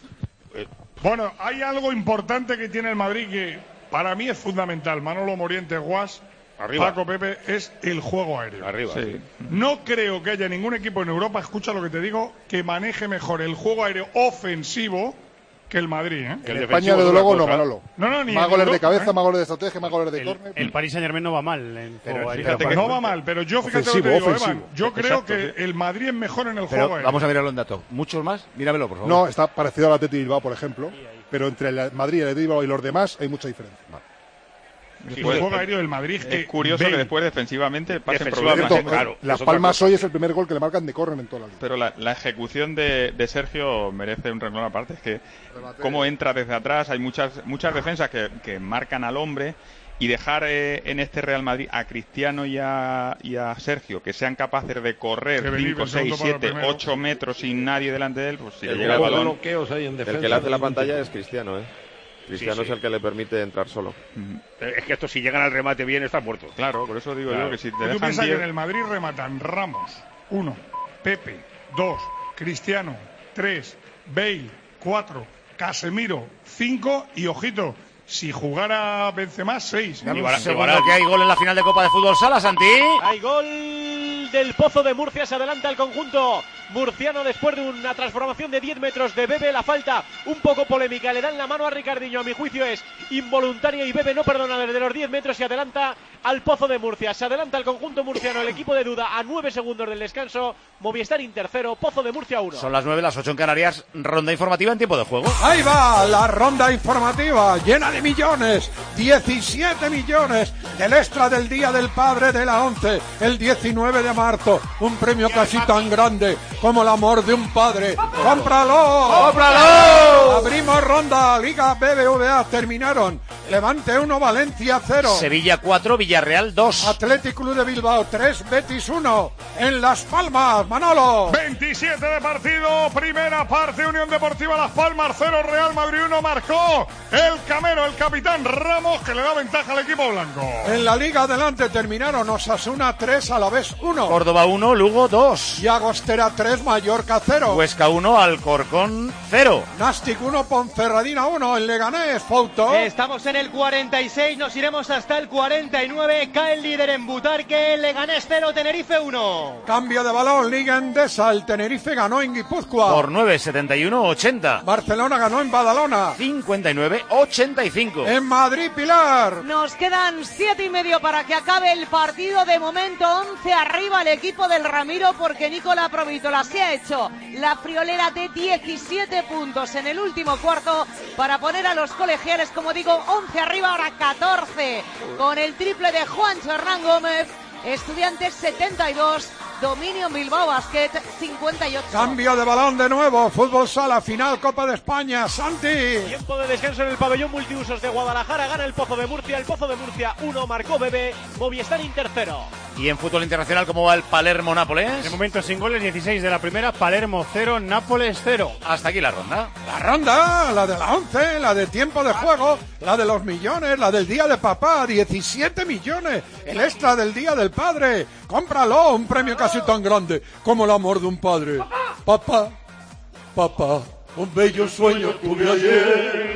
Bueno, hay algo importante que tiene el Madrid que para mí es fundamental. Manolo Morientes Guas, Arriba. Paco, Pepe, es el juego aéreo. Arriba. Sí. No creo que haya ningún equipo en Europa, escucha lo que te digo, que maneje mejor el juego aéreo ofensivo que el Madrid, ¿eh? En España, desde luego, no, Manolo. No, ni más goles de cabeza, más goles de estrategia, más goles de córner. El Paris Saint-Germain no va mal en juego aéreo. Fíjate que no va mal, pero yo, fíjate lo que te digo, Evan, yo creo que el Madrid es mejor en el juego aéreo. Vamos a mirarlo en datos. ¿Muchos más? Míramelo, por favor. No, está parecido al Atleti Bilbao, por ejemplo, pero entre el Madrid, el Atleti Bilbao y los demás hay mucha diferencia. Vale. El juego aéreo del Madrid es curioso que después defensivamente pasen problemas. Claro, Las Palmas hoy es el primer gol que le marcan de córner en toda la liga. Pero la ejecución de Sergio merece un renglón aparte. Es que cómo entra desde atrás, hay muchas defensas que marcan al hombre, y dejar en este Real Madrid a Cristiano y a Sergio, que sean capaces de correr 5, 6, 7, 8 metros sin nadie delante de él, pues si le llega el balón. Bloqueos ahí en defensa. El que le hace la pantalla es Cristiano, ¿eh? Cristiano es el que le permite entrar solo. Es que estos, si llegan al remate bien, están muertos. Claro, por eso digo yo que si te dejan. ¿Tú piensas que en el Madrid rematan Ramos 1, Pepe 2, Cristiano 3, Bale 4, Casemiro 5 y, ojito, si jugara Benzema 6? Segundo que hay gol en la final de Copa de Fútbol Sala, Santi. Hay gol del Pozo de Murcia, se adelanta el conjunto murciano después de una transformación de 10 metros de Bebe. La falta un poco polémica, le dan la mano a Ricardinho, a mi juicio es involuntaria, y Bebe no perdona desde los 10 metros y adelanta al Pozo de Murcia. Se adelanta el conjunto murciano, el equipo de Duda, a 9 segundos del descanso. Movistar Inter 0, Pozo de Murcia 1. Son las 9, las 8 en Canarias. Ronda informativa en tiempo de juego. Ahí va la ronda informativa, llena de millones, 17 millones del extra del Día del Padre de la 11, el 19 de marzo, un premio casi tan grande como el amor de un padre. ¡Cómpralo! ¡Cómpralo! Abrimos ronda, Liga BBVA, terminaron. Levante 1, Valencia 0. Sevilla 4, Villarreal 2. Athletic Club de Bilbao 3, Betis 1. En Las Palmas, Manolo. 27 de partido, primera parte, Unión Deportiva Las Palmas 0, Real Madrid 1, marcó el Camero, el capitán Ramos, que le da ventaja al equipo blanco. En la Liga adelante terminaron Osasuna 3, Alavés 1. Córdoba 1, Lugo 2. Y Agostera 3, Mallorca 0. Huesca 1, Alcorcón 0. Nastic 1, Ponferradina 1. En Leganés, Fouto. Estamos en el 46, nos iremos hasta el 49. Cae el líder en Butarque, Leganés 0, Tenerife 1. Cambio de balón, Liga Endesa. El Tenerife ganó en Guipúzcoa por 9, 71-80. Barcelona ganó en Badalona 59-85. En Madrid, Pilar. Nos quedan 7 y medio para que acabe el partido. De momento 11 arriba el equipo del Ramiro, porque Nicola Provítola se ha hecho la friolera de 17 puntos en el último cuarto para poner a los colegiales, como digo, 11 arriba, ahora 14 con el triple de Juancho Hernán Gómez. Estudiantes 72, dominio Bilbao Basket 58. Cambio de balón de nuevo, fútbol sala, final Copa de España, Santi. Tiempo de descanso en el pabellón multiusos de Guadalajara, gana el Pozo de Murcia, el Pozo de Murcia 1, marcó Bebe, Movistar Inter 0. Y en fútbol internacional, ¿cómo va el Palermo-Nápoles? De momento sin goles, 16 de la primera, Palermo 0, Nápoles 0. Hasta aquí la ronda. La ronda, la de la 11, la de tiempo de juego, la de los millones, la del día de papá, 17 millones, el extra del día del padre. Cómpralo, un premio casi tan grande como el amor de un padre. Papá, papá, un bello sueño tuve ayer.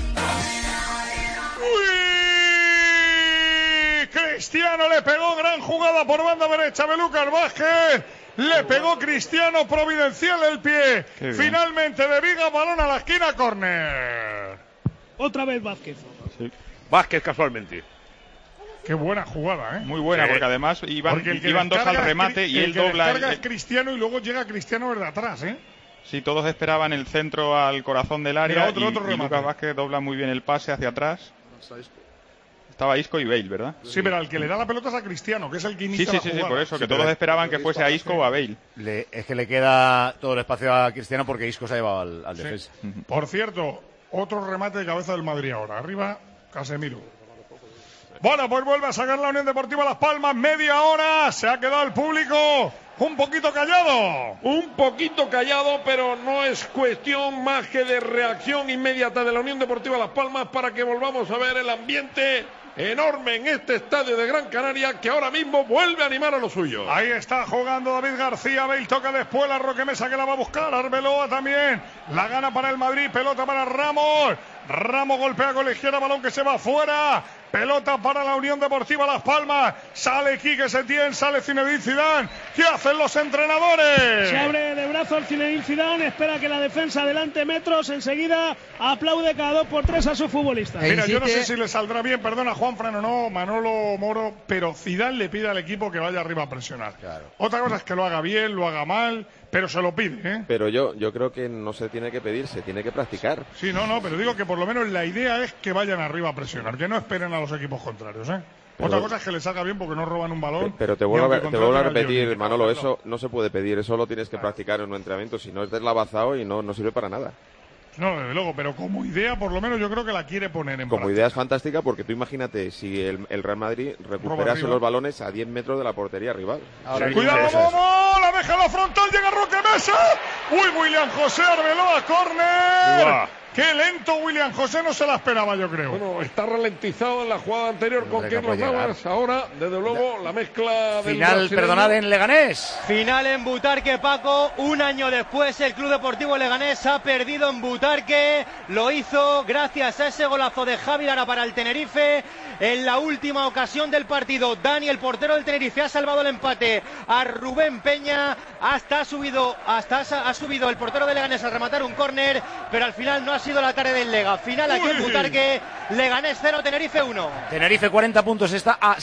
Cristiano le pegó, gran jugada por banda derecha de Lucas Vázquez. Le pegó Cristiano, providencial el pie. Finalmente de Viga, balón a la esquina, córner. Otra vez Vázquez. Sí. Vázquez casualmente. Qué buena jugada, ¿eh? Muy buena, porque además iban dos al remate y él dobla. El que es Cristiano y luego llega Cristiano desde atrás, ¿eh? Sí, todos esperaban el centro al corazón del área. Otro y Lucas Vázquez dobla muy bien el pase hacia atrás. Estaba Isco y Bale, ¿verdad? Sí, pero al que le da la pelota es a Cristiano, que es el que inicia la jugada. Sí, por eso, que todos esperaban que fuese a Isco o a Bale. Es que le queda todo el espacio a Cristiano porque Isco se ha llevado al defensa. Por cierto, otro remate de cabeza del Madrid ahora. Arriba, Casemiro. Bueno, pues vuelve a sacar la Unión Deportiva Las Palmas. Media hora, se ha quedado el público un poquito callado. Un poquito callado, pero no es cuestión más que de reacción inmediata de la Unión Deportiva Las Palmas para que volvamos a ver el ambiente enorme en este estadio de Gran Canaria, que ahora mismo vuelve a animar a los suyos. Ahí está jugando David García, Bale toca después la Roque Mesa que la va a buscar, Arbeloa también, la gana para el Madrid, pelota para Ramos, Ramos golpea con la izquierda, balón que se va afuera, pelota para la Unión Deportiva Las Palmas, sale Quique Setién, sale Zinedine Zidane, ¿qué hacen los entrenadores? Se abre de brazos Zinedine Zidane, espera que la defensa adelante metros, enseguida aplaude cada 2 por 3 a su futbolista. Mira, yo no sé si le saldrá bien, perdona Juanfran o no, Manolo Moro, pero Zidane le pide al equipo que vaya arriba a presionar. Claro. Otra cosa es que lo haga bien, lo haga mal, pero se lo pide, ¿eh? Pero yo creo que no se tiene que pedir, se tiene que practicar. Sí, no, pero digo que por lo menos la idea es que vayan arriba a presionar, que no esperen a los equipos contrarios, ¿eh? Otra cosa es que les salga bien porque no roban un balón. Pero te vuelvo a repetir, Manolo, eso no se puede pedir, eso lo tienes que practicar en un entrenamiento, si no es deslavazado y no sirve para nada. No, desde luego, pero como idea, por lo menos yo creo que la quiere poner en práctica. Como idea es fantástica porque tú imagínate si el Real Madrid recuperase los balones a 10 metros de la portería rival. Cuidado, Momo, la deja en la frontal, llega Roque Mesa. Uy, William José Arbeloa, córner. Qué lento William José, no se la esperaba, yo creo. Bueno, está ralentizado en la jugada anterior con Keylor Navas. Ahora, desde luego, la mezcla del final, perdonad, en Leganés. Final en Butarque, Paco. Un año después, el Club Deportivo Leganés ha perdido en Butarque. Lo hizo gracias a ese golazo de Javi Lara para el Tenerife. En la última ocasión del partido, Dani, el portero del Tenerife, ha salvado el empate a Rubén Peña. Ha subido el portero de Leganés al rematar un córner, pero al final no ha sido la tarde del Lega. Final aquí en Butarque, Leganés 0, Tenerife 1. Tenerife 40 puntos, está a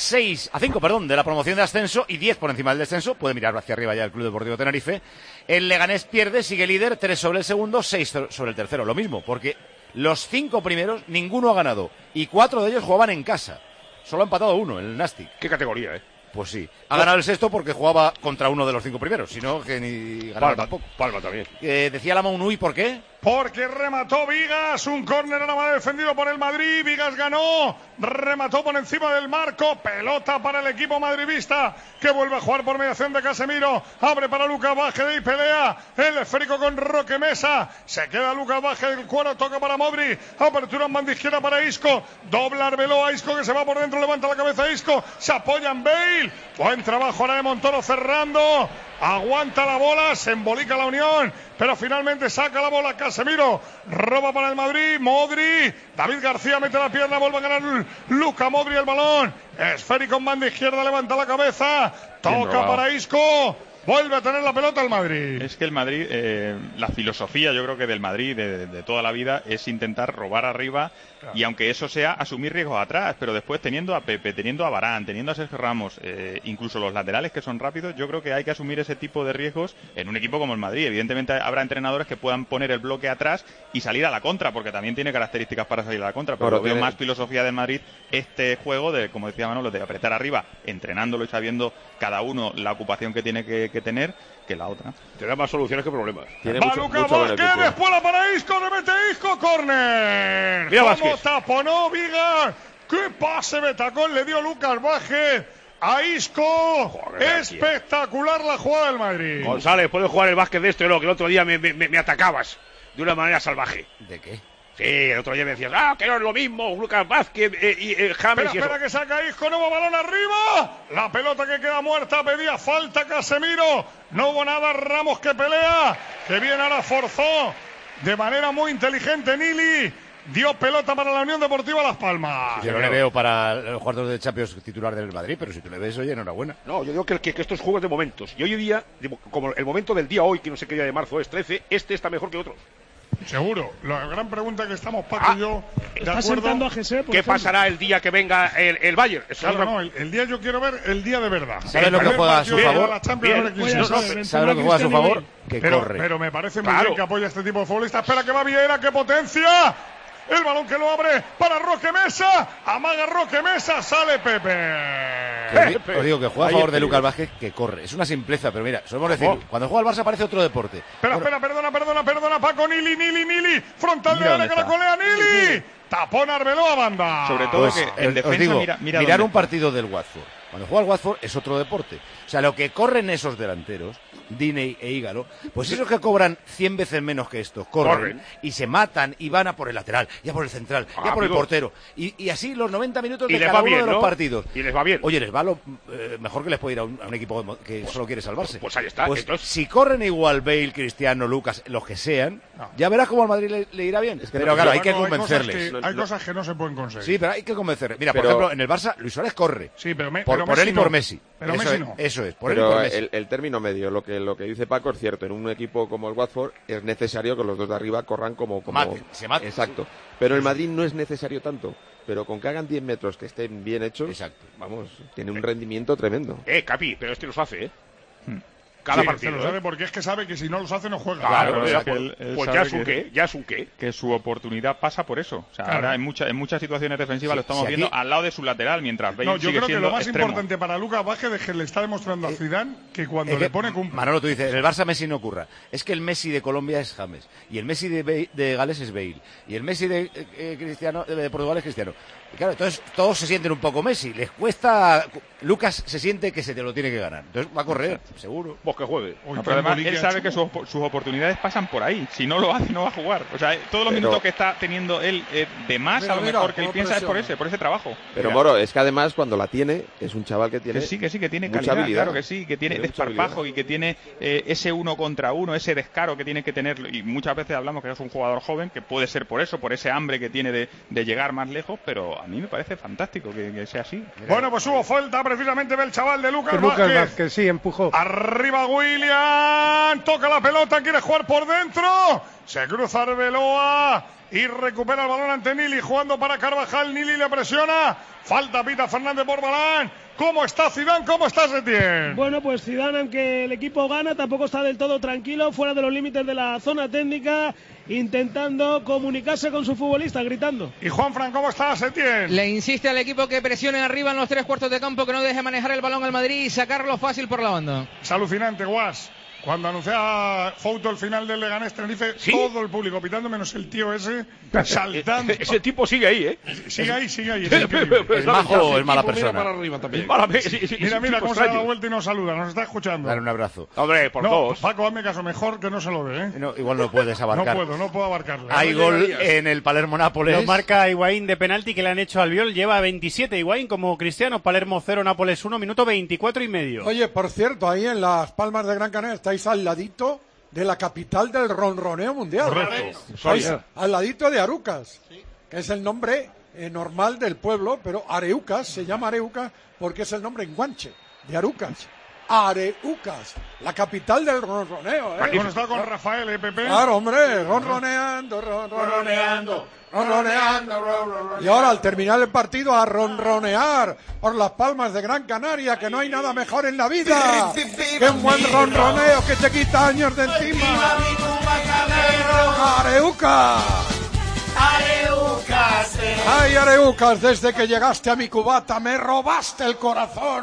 5 de la promoción de ascenso y 10 por encima del descenso. Puede mirar hacia arriba ya el Club Deportivo Tenerife. El Leganés pierde, sigue líder, 3 sobre el segundo, 6 sobre el tercero. Lo mismo, porque los 5 primeros ninguno ha ganado y 4 de ellos jugaban en casa. Solo ha empatado uno, el Nastic. Qué categoría, ¿eh? Pues sí. Ha ganado el sexto porque jugaba contra uno de los 5 primeros, si no, que ni ganaba tampoco. Palma también. Decía la Maunui, ¿por qué? Porque remató Vigas, un córner ahora más defendido por el Madrid, Vigas ganó, remató por encima del marco, pelota para el equipo madridista, que vuelve a jugar por mediación de Casemiro, abre para Lucas Vázquez y pelea, el esférico con Roque Mesa, se queda Lucas Vázquez, el cuero toca para Modri, apertura en banda izquierda para Isco, dobla Arbeloa, Isco que se va por dentro, levanta la cabeza Isco, se apoya en Bale, buen trabajo ahora de Montoro cerrando, aguanta la bola, se embolica la Unión, pero finalmente saca la bola Casemiro, roba para el Madrid, Modri, David García mete la pierna, vuelve a ganar Luka Modri el balón, esférico en banda izquierda, levanta la cabeza, toca para Isco, vuelve a tener la pelota el Madrid. Es que el Madrid, la filosofía yo creo que del Madrid de toda la vida es intentar robar arriba, claro. Y aunque eso sea asumir riesgos atrás, pero después teniendo a Pepe, teniendo a Varane, teniendo a Sergio Ramos, incluso los laterales que son rápidos, yo creo que hay que asumir ese tipo de riesgos en un equipo como el Madrid. Evidentemente habrá entrenadores que puedan poner el bloque atrás y salir a la contra, porque también tiene características para salir a la contra, pero veo más filosofía del Madrid este juego de, como decía Manolo, de apretar arriba, entrenándolo y sabiendo cada uno la ocupación que tiene que tener, que la otra. Tendrá más soluciones que problemas. Va Lucas Vázquez, después la para Isco, remete Isco, córner. Mira Vázquez. Taponó Vigas, qué pase betacón le dio Lucas Vázquez a Isco. Joder, espectacular la jugada del Madrid. González, puede jugar el Vázquez de esto y lo que el otro día me atacabas de una manera salvaje. ¿De qué? Sí, el otro día me decías, que no es lo mismo, Lucas Vázquez y James. Espera que saca Isco, nuevo balón arriba. La pelota que queda muerta, pedía falta Casemiro. No hubo nada, Ramos que pelea. Que bien ahora forzó de manera muy inteligente Nili. Dio pelota para la Unión Deportiva Las Palmas. Yo no le veo para los jugadores de Champions titular del Madrid, pero si tú le ves, oye, enhorabuena. No, yo digo que estos juegos de momentos. Y hoy día, como el momento del día hoy, que no sé qué día de marzo es, 13, este está mejor que otro. Seguro. La gran pregunta que estamos Paco y yo de acuerdo. A Jesse, ¿Qué pasará el día que venga el Bayern? Claro, no, el día yo quiero ver el día de verdad. ¿Sabes lo que juega a su favor? ¿Sabes lo que juega a su favor? Que corre. Pero me parece muy bien que apoya a este tipo de futbolistas. Espera que va Vieira, qué potencia. El balón que lo abre para Roque Mesa. Amaga Roque Mesa, sale Pepe. Os digo que juega a favor de Lucas Vázquez, que corre. Es una simpleza, pero mira, solemos decir, cuando juega al Barça parece otro deporte. Espera, perdona, Paco, Nili. Frontal de área que la colea Nili. Tapón Arbeloa, banda. Sobre todo pues, que en defensa, os digo, mirar un partido del Watford. Cuando juega el Watford es otro deporte. O sea, lo que corren esos delanteros Dine e Hígalo, pues esos que cobran 100 veces menos que estos, corren y se matan y van a por el lateral, ya por el central, ya por el portero. Y así los 90 minutos de cada uno de los partidos. Y les va bien. Oye, les va mejor que les puede ir a un equipo que solo quiere salvarse. Pues ahí está. Pues entonces, si corren igual Bale, Cristiano, Lucas, los que sean, ya verás cómo al Madrid le irá bien. Pero claro, hay que convencerles. Hay cosas que no se pueden conseguir. Sí, pero hay que convencerles. Mira, por ejemplo, en el Barça, Luis Suárez corre. Sí, pero por él y por Messi. Pero Messi no. Eso es, por él pero y por Messi. El término medio, lo que dice Paco es cierto. En un equipo como el Watford es necesario que los dos de arriba corran como se maten. Exacto. Pero el Madrid no es necesario tanto. Pero con que hagan 10 metros que estén bien hechos, exacto, vamos, tiene un rendimiento tremendo. Capi, pero los hace, ¿eh? Cada partido. Lo sabe porque es que sabe que si no los hace no juega. Claro, pues ya es un qué. Que su oportunidad pasa por eso. O sea, ahora en muchas situaciones defensivas lo estamos viendo al lado de su lateral, mientras Bale yo sigue creo que siendo lo más extremo. importante para Lucas Vázquez es que le está demostrando a Zidane que cuando le pone cumple. Manolo, tú dices, en el Barça Messi no ocurra. Es que el Messi de Colombia es James, y el Messi de Gales es Bale, y el Messi de Portugal es Cristiano. Y claro, entonces todos se sienten un poco Messi. Les cuesta... Lucas se siente que se te lo tiene que ganar. Entonces va a correr, seguro. Pues que juegue. Pero además, él sabe que sus oportunidades pasan por ahí. Si no lo hace, no va a jugar. O sea, todos los minutos que está teniendo él de más, a lo mejor que él piensa es por ese trabajo. Pero Moro, es que además cuando la tiene, es un chaval que tiene que tiene mucha calidad, habilidad. claro que sí, que tiene desparpajo y que tiene ese 1 contra 1, ese descaro que tiene que tener. Y muchas veces hablamos que es un jugador joven, que puede ser por eso, por ese hambre que tiene de llegar más lejos, pero a mí me parece fantástico que sea así. Bueno, pues hubo falta precisamente del chaval de Lucas Vázquez, sí, empujó. Arriba William, toca la pelota, quiere jugar por dentro, se cruza Arbeloa y recupera el balón ante Nili, jugando para Carvajal, Nili le presiona, falta pita Fernández por Balán. ¿Cómo está Zidane? ¿Cómo está Setién? Bueno, pues Zidane, aunque el equipo gana, tampoco está del todo tranquilo, fuera de los límites de la zona técnica, intentando comunicarse con su futbolista, gritando. ¿Y Juanfran, cómo está Setién? Le insiste al equipo que presione arriba en los 3/4 de campo, que no deje manejar el balón al Madrid y sacarlo fácil por la banda. Es alucinante, Guas. Cuando anuncia Fouto el final del Leganés Tenerife, ¿sí? Todo el público pitando, menos el tío ese saltando. Ese tipo sigue ahí, ¿eh? Sigue ahí. ¿Es majo o es mala persona? Mira para arriba también. Mira cómo se da la vuelta y nos saluda, nos está escuchando. Dale un abrazo. Hombre, por dos. Paco, hazme caso, mejor que no se lo dé, ¿eh? No, igual no puedes abarcar. No puedo abarcarle. Hay gol en el Palermo-Nápoles. Lo marca Higuaín de penalti que le han hecho al Albiol. Lleva 27 Higuaín como Cristiano. Palermo 0, Nápoles 1, minuto 24 y medio. Oye, por cierto, ahí en las Palmas de Gran Canaria estáis al ladito de la capital del ronroneo mundial. Correcto. Al ladito de Arucas, que es el nombre normal del pueblo, pero Areucas se llama Areucas porque es el nombre en guanche de Arucas. Areucas, la capital del ronroneo. Aquí uno está con Rafael, Pepe. Claro, hombre, ronroneando. Y ahora al terminar el partido a ronronear por las Palmas de Gran Canaria, que no hay nada mejor en la vida que un buen ronroneo que te quita años de encima. Areucas. Ay, Areucas, desde que llegaste a mi cubata me robaste el corazón.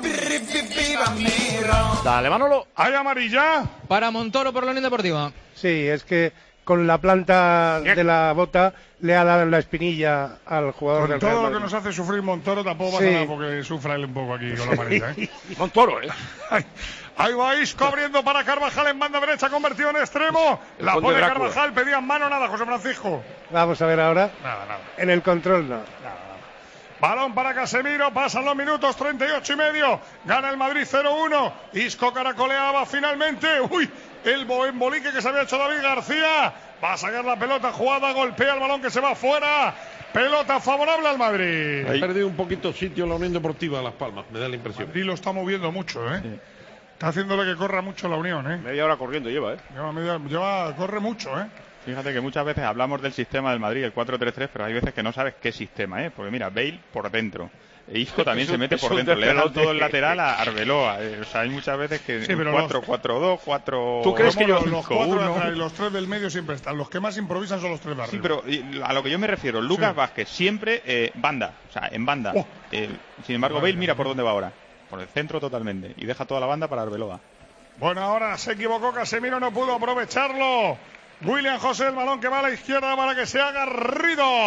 Dale, Manolo. ¿Hay amarilla? Para Montoro por la Unión Deportiva. Sí, es que con la planta de la bota le ha dado la espinilla al jugador del Real Todo Madrid. lo que nos hace sufrir Montoro tampoco pasa nada porque sufra él un poco aquí con la amarilla, ¿eh? Montoro, ¿eh? Ahí va Isco abriendo para Carvajal en banda derecha, convertido en extremo. La pone Carvajal, pedían mano, nada, José Francisco. Vamos a ver ahora. Nada. En el control, no. Balón para Casemiro, pasan los minutos 38 y medio. Gana el Madrid 0-1. Isco caracoleaba finalmente. Uy, el embolique que se había hecho David García. Va a sacar la pelota, jugada, golpea el balón que se va fuera. Pelota favorable al Madrid. Ha perdido un poquito sitio la Unión Deportiva de Las Palmas, me da la impresión. Madrid lo está moviendo mucho, ¿eh? Sí. Está haciéndole que corra mucho la Unión, ¿eh? Media hora corriendo lleva, ¿eh? Corre mucho, ¿eh? Fíjate que muchas veces hablamos del sistema del Madrid, el 4-3-3, pero hay veces que no sabes qué sistema es. Porque mira, Bale por dentro. E Isco también se mete por dentro. Le dan todo el lateral a Arbeloa. O sea, hay muchas veces que 4-4-2, 4... ¿Tú crees que los 4 y los 3 del medio siempre están? Los que más improvisan son los 3 de arriba. Sí, pero a lo que yo me refiero, Lucas Vázquez siempre banda, o sea, en banda. Sin embargo, Bale mira por dónde va ahora. Por el centro totalmente. Y deja toda la banda para Arbeloa. Bueno, ahora se equivocó Casemiro, no pudo aprovecharlo. William José, el balón que va a la izquierda para que sea Garrido.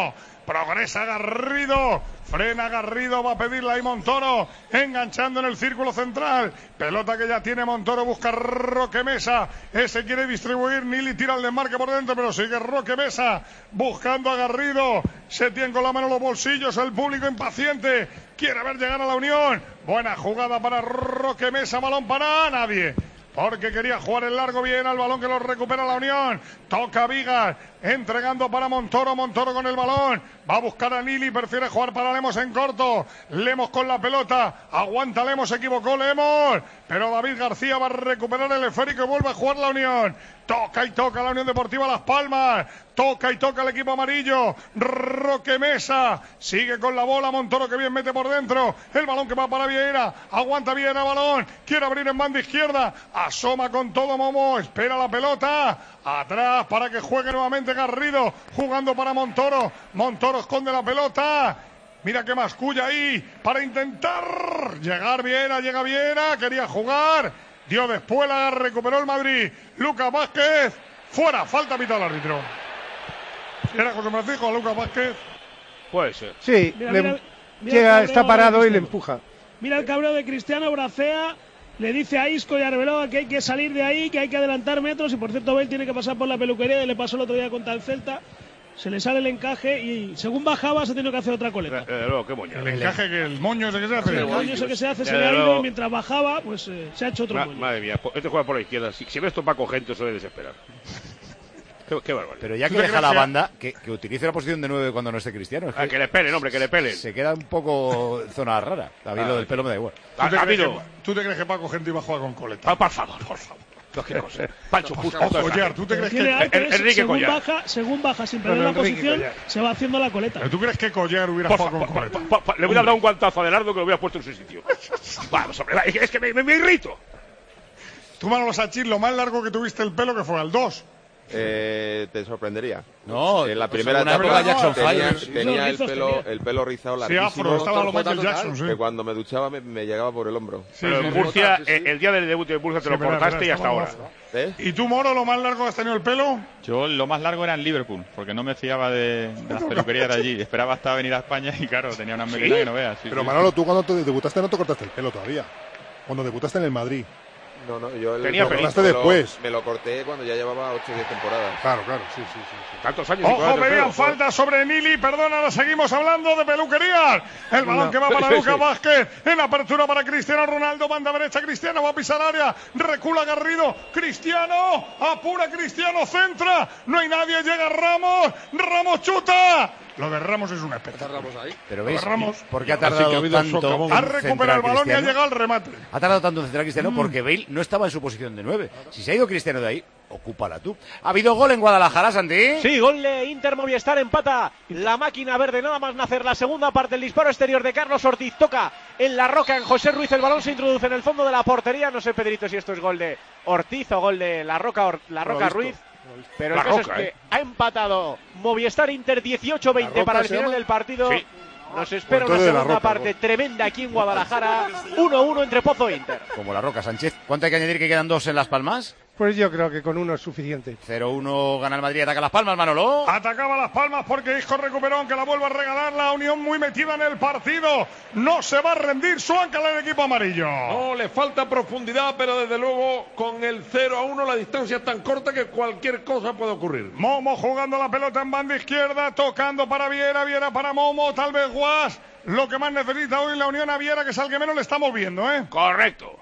Progresa Garrido. Frena Garrido, va a pedirla ahí Montoro, enganchando en el círculo central. Pelota que ya tiene Montoro, busca Roque Mesa. Ese quiere distribuir, Nili tira el desmarque por dentro, pero sigue Roque Mesa buscando a Garrido. Se tiene con la mano en los bolsillos, el público impaciente. Quiere ver llegar a la Unión. Buena jugada para Roque Mesa, balón para nadie. Porque quería jugar el largo bien al balón que lo recupera la Unión. Toca Vigas, entregando para Montoro. Montoro con el balón. Va a buscar a Nili, prefiere jugar para Lemos en corto. Lemos con la pelota. Aguanta Lemos, se equivocó Lemos. Pero David García va a recuperar el esférico y vuelve a jugar la Unión. Toca y toca la Unión Deportiva Las Palmas. Toca y toca el equipo amarillo. Roque Mesa sigue con la bola. Montoro que bien mete por dentro. El balón que va para Vieira. Aguanta Vieira, balón. Quiere abrir en banda izquierda. Asoma con todo Momo. Espera la pelota. Atrás para que juegue nuevamente Garrido. Jugando para Montoro. Montoro esconde la pelota. Mira que masculla ahí para intentar llegar Vieira. Llega Vieira. Quería jugar. Dio de espuela. Recuperó el Madrid. Lucas Vázquez. Fuera. Falta mitad al árbitro. ¿Era José Francisco a Lucas Vázquez? Puede ser. Sí, llega, está parado y le empuja. Mira el cabreo de Cristiano, bracea, le dice a Isco y a Arbeloa que hay que salir de ahí, que hay que adelantar metros, y por cierto Bale tiene que pasar por la peluquería, y le pasó el otro día contra el Celta. Se le sale el encaje y según bajaba se tiene que hacer otra coleta. Qué moño. El encaje, que el moño ese que se hace. El moño ese que se hace se le ha ido, y mientras bajaba pues se ha hecho otro moño. Madre mía, este juega por la izquierda. Si ves Paco Gente, eso debe desesperar. Qué barbaridad. Pero ya que deja la banda, que utilice la posición de 9 cuando no esté Cristiano. Que le pelen, hombre, que le pelen. Se queda un poco zona rara. A mí lo del pelo me da igual. ¿Tú te crees que Paco Gente iba a jugar con coleta? Por favor. Qué cosa. Pancho, justo. Collar, ¿tú te crees que Enrique Collar? Según baja sin perder la posición, Collar se va haciendo la coleta. ¿Pero tú crees que Collar hubiera jugado con coleta? Le hubiera dado un guantazo a Adelardo que lo hubiera puesto en su sitio. Vamos, hombre, es que me irrito. Tú, Manolo Sanchís, lo más largo que tuviste el pelo, que fue al 2. Te sorprendería. No, en la primera etapa tenía el pelo rizado larguísimo. Sí, afro, estaba lo Michael Jackson, sí. Que cuando me duchaba me llegaba por el hombro. Sí, pero en Murcia, el día del debut de Murcia te lo cortaste y hasta ahora. ¿Y tú, Moro, lo más largo que has tenido el pelo? Yo lo más largo era en Liverpool, porque no me fiaba de las peluquerías de allí. Esperaba hasta venir a España y claro, tenía unas melenas que no veas. Pero Manolo, tú cuando te debutaste no te cortaste el pelo todavía. Cuando debutaste en el Madrid. No, yo después. Me lo corté cuando ya llevaba 8 o 10 temporadas. Claro, sí. Tantos años. Ojo, veían falta sobre Nili, perdón, ahora seguimos hablando de peluquerías. El balón que va para Lucas Vázquez, en apertura para Cristiano Ronaldo, banda derecha, Cristiano va a pisar área, recula Garrido, Cristiano, apura Cristiano, centra, no hay nadie, llega Ramos chuta. Lo de Ramos es un espectáculo. Pero veis, Ramos, ¿por qué ha tardado tanto? Ha recuperado el balón y ha llegado al remate. Ha tardado tanto en centrar a Cristiano porque Bale no estaba en su posición de 9. Si se ha ido Cristiano de ahí, ocúpala tú. ¿Ha habido gol en Guadalajara, Santi? Sí, gol de Inter. Movistar empata la máquina verde. Nada más nacer la segunda parte. El disparo exterior de Carlos Ortiz toca en la roca en José Ruiz. El balón se introduce en el fondo de la portería. No sé, Pedrito, si esto es gol de Ortiz o gol de la roca Ruiz. Pero el caso es que ha empatado Movistar Inter 18-20 para el final del partido. Sí. Nos espera una segunda parte tremenda aquí en Guadalajara. 1-1 entre Pozo e Inter. Como la roca, Sánchez. ¿Cuánto hay que añadir que quedan 2 en Las Palmas? Pues yo creo que con 1 es suficiente. 0-1 gana el Madrid, ataca Las Palmas, Manolo. Atacaba Las Palmas porque Isco recuperó, aunque la vuelve a regalar la Unión muy metida en el partido. No se va a rendir Suáncala el equipo amarillo. No, le falta profundidad, pero desde luego con el 0-1 la distancia es tan corta que cualquier cosa puede ocurrir. Momo jugando la pelota en banda izquierda, tocando para Viera para Momo, tal vez Guas. Lo que más necesita hoy la Unión a Viera, que es al que menos le estamos viendo, ¿eh? Correcto.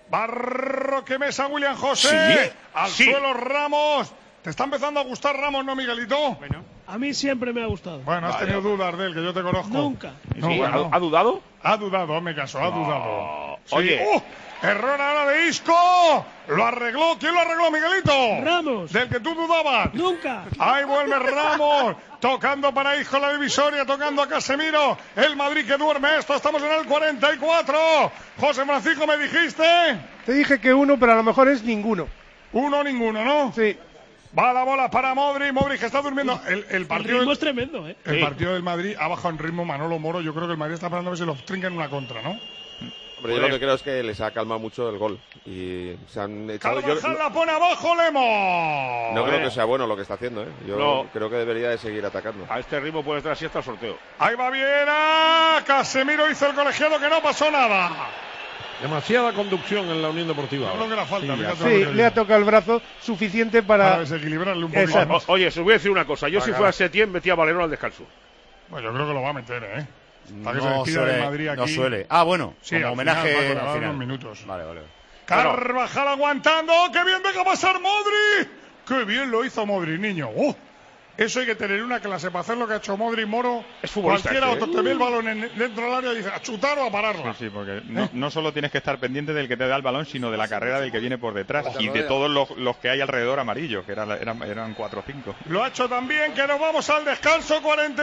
Roque Mesa, William José. Sí, al suelo Ramos. ¿Te está empezando a gustar Ramos, no, Miguelito? Bueno, a mí siempre me ha gustado. Bueno, has tenido dudas de él, que yo te conozco. Nunca. No, sí, bueno. ¿Ha dudado? Ha dudado, hazme caso, ha dudado. Sí. Oye. Error ahora de Isco. Lo arregló. ¿Quién lo arregló, Miguelito? Ramos. Del que tú dudabas. Nunca. Ahí vuelve Ramos. Tocando para Isco la divisoria. Tocando a Casemiro. El Madrid que duerme esto. Estamos en el 44. José Francisco, ¿me dijiste? Te dije que 1, pero a lo mejor es ninguno. 1, ninguno, ¿no? Sí. Va la bola para Modric que está durmiendo. El partido ritmo es tremendo, ¿eh? El partido del Madrid ha bajado en ritmo Manolo Moro. Yo creo que el Madrid está esperando a ver si los trinca en una contra, ¿no? Hombre, yo lo que creo es que les ha calmado mucho el gol. Y se han echado... Carvajal la pone abajo, Lemos. No creo que sea bueno lo que está haciendo, ¿eh? Yo creo que debería de seguir atacando. A este ritmo puede estar así hasta el sorteo. Ahí va bien. Casemiro hizo el colegiado, que no pasó nada. Demasiada conducción en la Unión Deportiva. Yo creo que la falta. Sí, le ha tocado el brazo suficiente para desequilibrarle un poco. Oye, os voy a decir una cosa. Yo si fuera Setién metía a Valerón al descanso. Bueno, yo creo que lo va a meter, ¿eh? Para que No se despida suele, de Madrid aquí. no suele. Ah, bueno, Sí, como al homenaje final, al final. unos minutos. Vale. Carvajal aguantando. ¡Qué bien deja pasar Modric! ¡Qué bien lo hizo Modric, niño! Eso hay que tener una clase para hacer lo que ha hecho Modric, Moro. Es futbolista. Cualquiera otro te ve el balón dentro del área y dice a chutar o a pararla. Sí, porque no solo tienes que estar pendiente del que te da el balón, sino de la carrera del que viene por detrás y de todos los que hay alrededor amarillos, que eran 4 o 5. Lo ha hecho también, que nos vamos al descanso.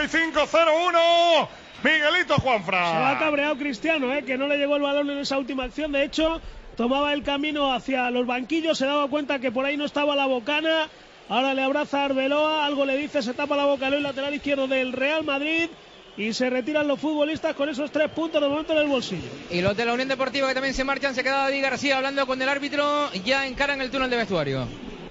45-0-1. Miguelito Juanfran. Se ha cabreado Cristiano, que no le llegó el balón en esa última acción. De hecho, tomaba el camino hacia los banquillos, se daba cuenta que por ahí no estaba la bocana. Ahora le abraza a Arbeloa, algo le dice, se tapa la boca el lateral izquierdo del Real Madrid y se retiran los futbolistas con esos 3 puntos de momento en el bolsillo. Y los de la Unión Deportiva que también se marchan, se queda David García hablando con el árbitro, ya encaran el túnel de vestuario.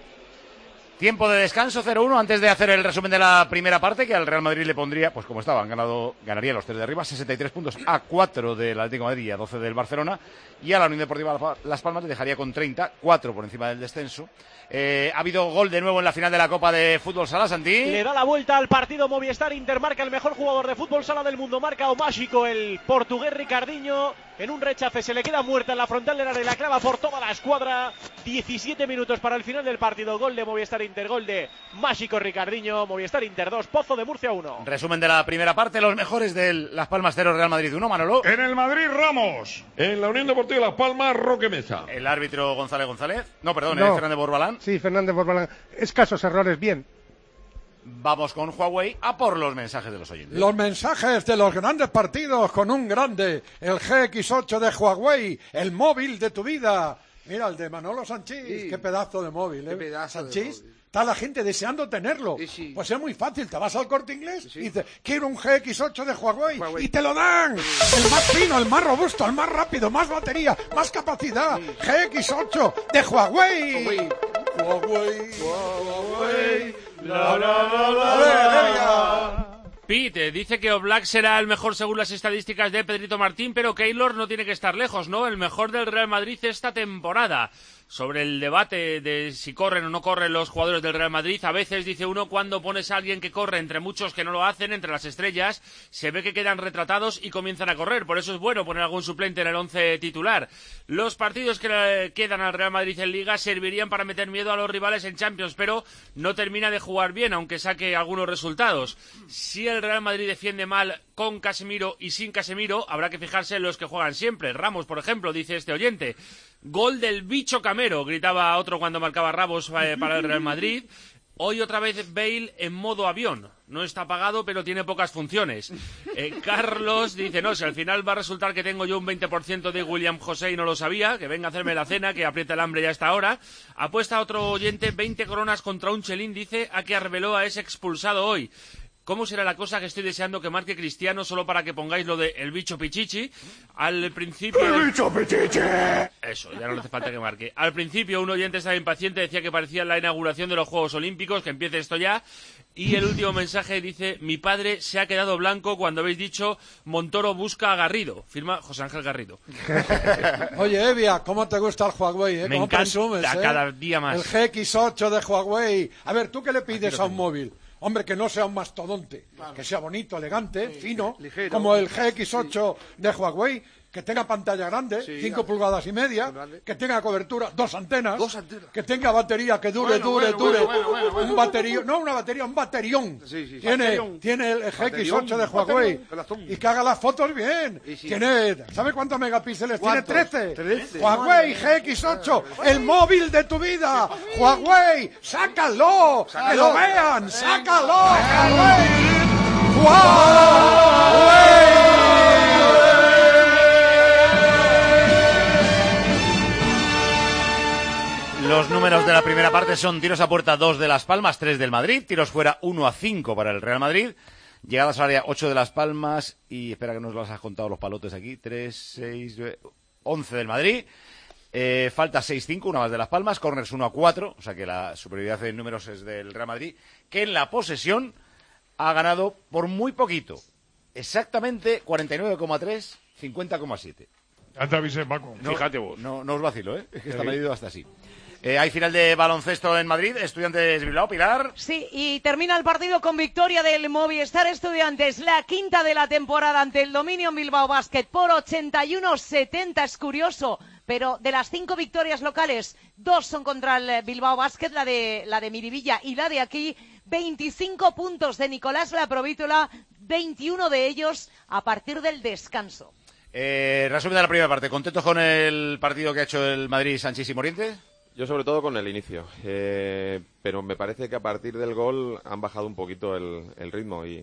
Tiempo de descanso, 0-1, antes de hacer el resumen de la primera parte, que al Real Madrid le pondría, pues como estaban, ganaría los 3 de arriba, 63 puntos a 4 del Atlético de Madrid y a 12 del Barcelona, y a la Unión Deportiva Las Palmas le dejaría con 30, 4 por encima del descenso. Ha habido gol de nuevo en la final de la Copa de Fútbol Sala, Santi. Le da la vuelta al partido Movistar Inter, marca el mejor jugador de Fútbol Sala del mundo, marca o mágico el portugués Ricardinho, en un rechace se le queda muerta en la frontal del área y la clava por toda la escuadra. 17 minutos para el final del partido, gol de Movistar Inter, gol de mágico Ricardinho. Movistar Inter 2, Pozo de Murcia 1. Resumen de la primera parte, los mejores del Las Palmas 0, Real Madrid 1, Manolo. En el Madrid, Ramos. En la Unión Deportiva Las Palmas, Roque Mesa. El árbitro González. No, perdón, No. Fernández Borbalán. Sí, Fernández Borbalán. Escasos errores, bien. Vamos con Huawei a por los mensajes de los oyentes. Los mensajes de los grandes partidos con un grande, el GX8 de Huawei, el móvil de tu vida. Mira, el de Manolo Sanchís, Sí. qué pedazo de móvil, ¿eh? Qué pedazo de Sanchís, móvil. está la gente deseando tenerlo. Sí. Pues es muy fácil, te vas al Corte Inglés y dices, quiero un GX8 de Huawei, Huawei. y te lo dan. El más fino, el más robusto, el más rápido, más batería, más capacidad. GX8 de Huawei. Huawei. Pete dice que Oblak será el mejor según las estadísticas de Pedrito Martín, pero Keylor no tiene que estar lejos, ¿no? El mejor del Real Madrid esta temporada. Sobre el debate de si corren o no corren los jugadores del Real Madrid, a veces dice uno, cuando pones a alguien que corre entre muchos que no lo hacen, entre las estrellas, se ve que quedan retratados y comienzan a correr. Por eso es bueno poner algún suplente en el 11 titular. Los partidos que le quedan al Real Madrid en Liga servirían para meter miedo a los rivales en Champions, pero no termina de jugar bien, aunque saque algunos resultados. Si el Real Madrid defiende mal con Casemiro y sin Casemiro, habrá que fijarse en los que juegan siempre. Ramos, por ejemplo, dice este oyente. Gol del bicho Camero, gritaba otro cuando marcaba Ramos para el Real Madrid. Hoy otra vez Bale en modo avión. No está apagado, pero tiene pocas funciones. Carlos dice, no, si al final va a resultar que tengo yo un 20% de William José y no lo sabía, que venga a hacerme la cena, que aprieta el hambre ya hasta ahora. Apuesta otro oyente, 20 coronas contra un chelín, dice, a que Arbeloa es expulsado hoy. ¿Cómo será la cosa que estoy deseando que marque Cristiano solo para que pongáis lo de el bicho Pichichi? Al principio... ¡El bicho Pichichi! Eso, ya no hace falta que marque. Al principio un oyente estaba impaciente, decía que parecía la inauguración de los Juegos Olímpicos, que empiece esto ya. Y el último mensaje dice, mi padre se ha quedado blanco cuando habéis dicho Montoro busca a Garrido. Firma José Ángel Garrido. Oye, Evia, ¿cómo te gusta el Huawei? Me ¿Cómo encanta presumes, cada día más. El GX8 de Huawei. A ver, ¿tú qué le pides a un móvil? Hombre, que no sea un mastodonte, que sea bonito, elegante, fino, ligero, como el GX8 de Huawei, que tenga pantalla grande, 5 pulgadas y media, que tenga cobertura, dos antenas, que tenga batería que dure. Un baterío, no una batería, un baterión. Tiene el GX8 de Huawei y que haga las fotos bien. Tiene, ¿sabe cuántos megapíxeles? Tiene 13. Huawei GX8, el móvil de tu vida. Huawei, sácalo, que lo vean, sácalo. Huawei. Los números de la primera parte son tiros a puerta 2 de Las Palmas, 3 del Madrid, tiros fuera 1-5 para el Real Madrid, Llegadas al área 8 de Las Palmas y espera que nos las has contado los palotes aquí, 3, 6, 11 del Madrid. Falta 6-5, una más de Las Palmas, corners 1-4, o sea que la superioridad en números es del Real Madrid, que en la posesión ha ganado por muy poquito, exactamente 49,3, 50,7. Ya te avisé, Paco. No, fíjate vos. No os vacilo, es que está medido hasta así. Hay final de baloncesto en Madrid, Estudiantes Bilbao, Pilar. Sí, y termina el partido con victoria del Movistar Estudiantes, la quinta de la temporada ante el Dominion Bilbao Basket por 81-70, es curioso. Pero de las 5 victorias locales, 2 son contra el Bilbao Basket, la de Miribilla y la de aquí. 25 puntos de Nicolás Laprovítola, 21 de ellos a partir del descanso. Resumen de la primera parte, ¿contentos con el partido que ha hecho el Madrid, Sanchís y Morientes? Yo sobre todo con el inicio, pero me parece que a partir del gol han bajado un poquito el ritmo y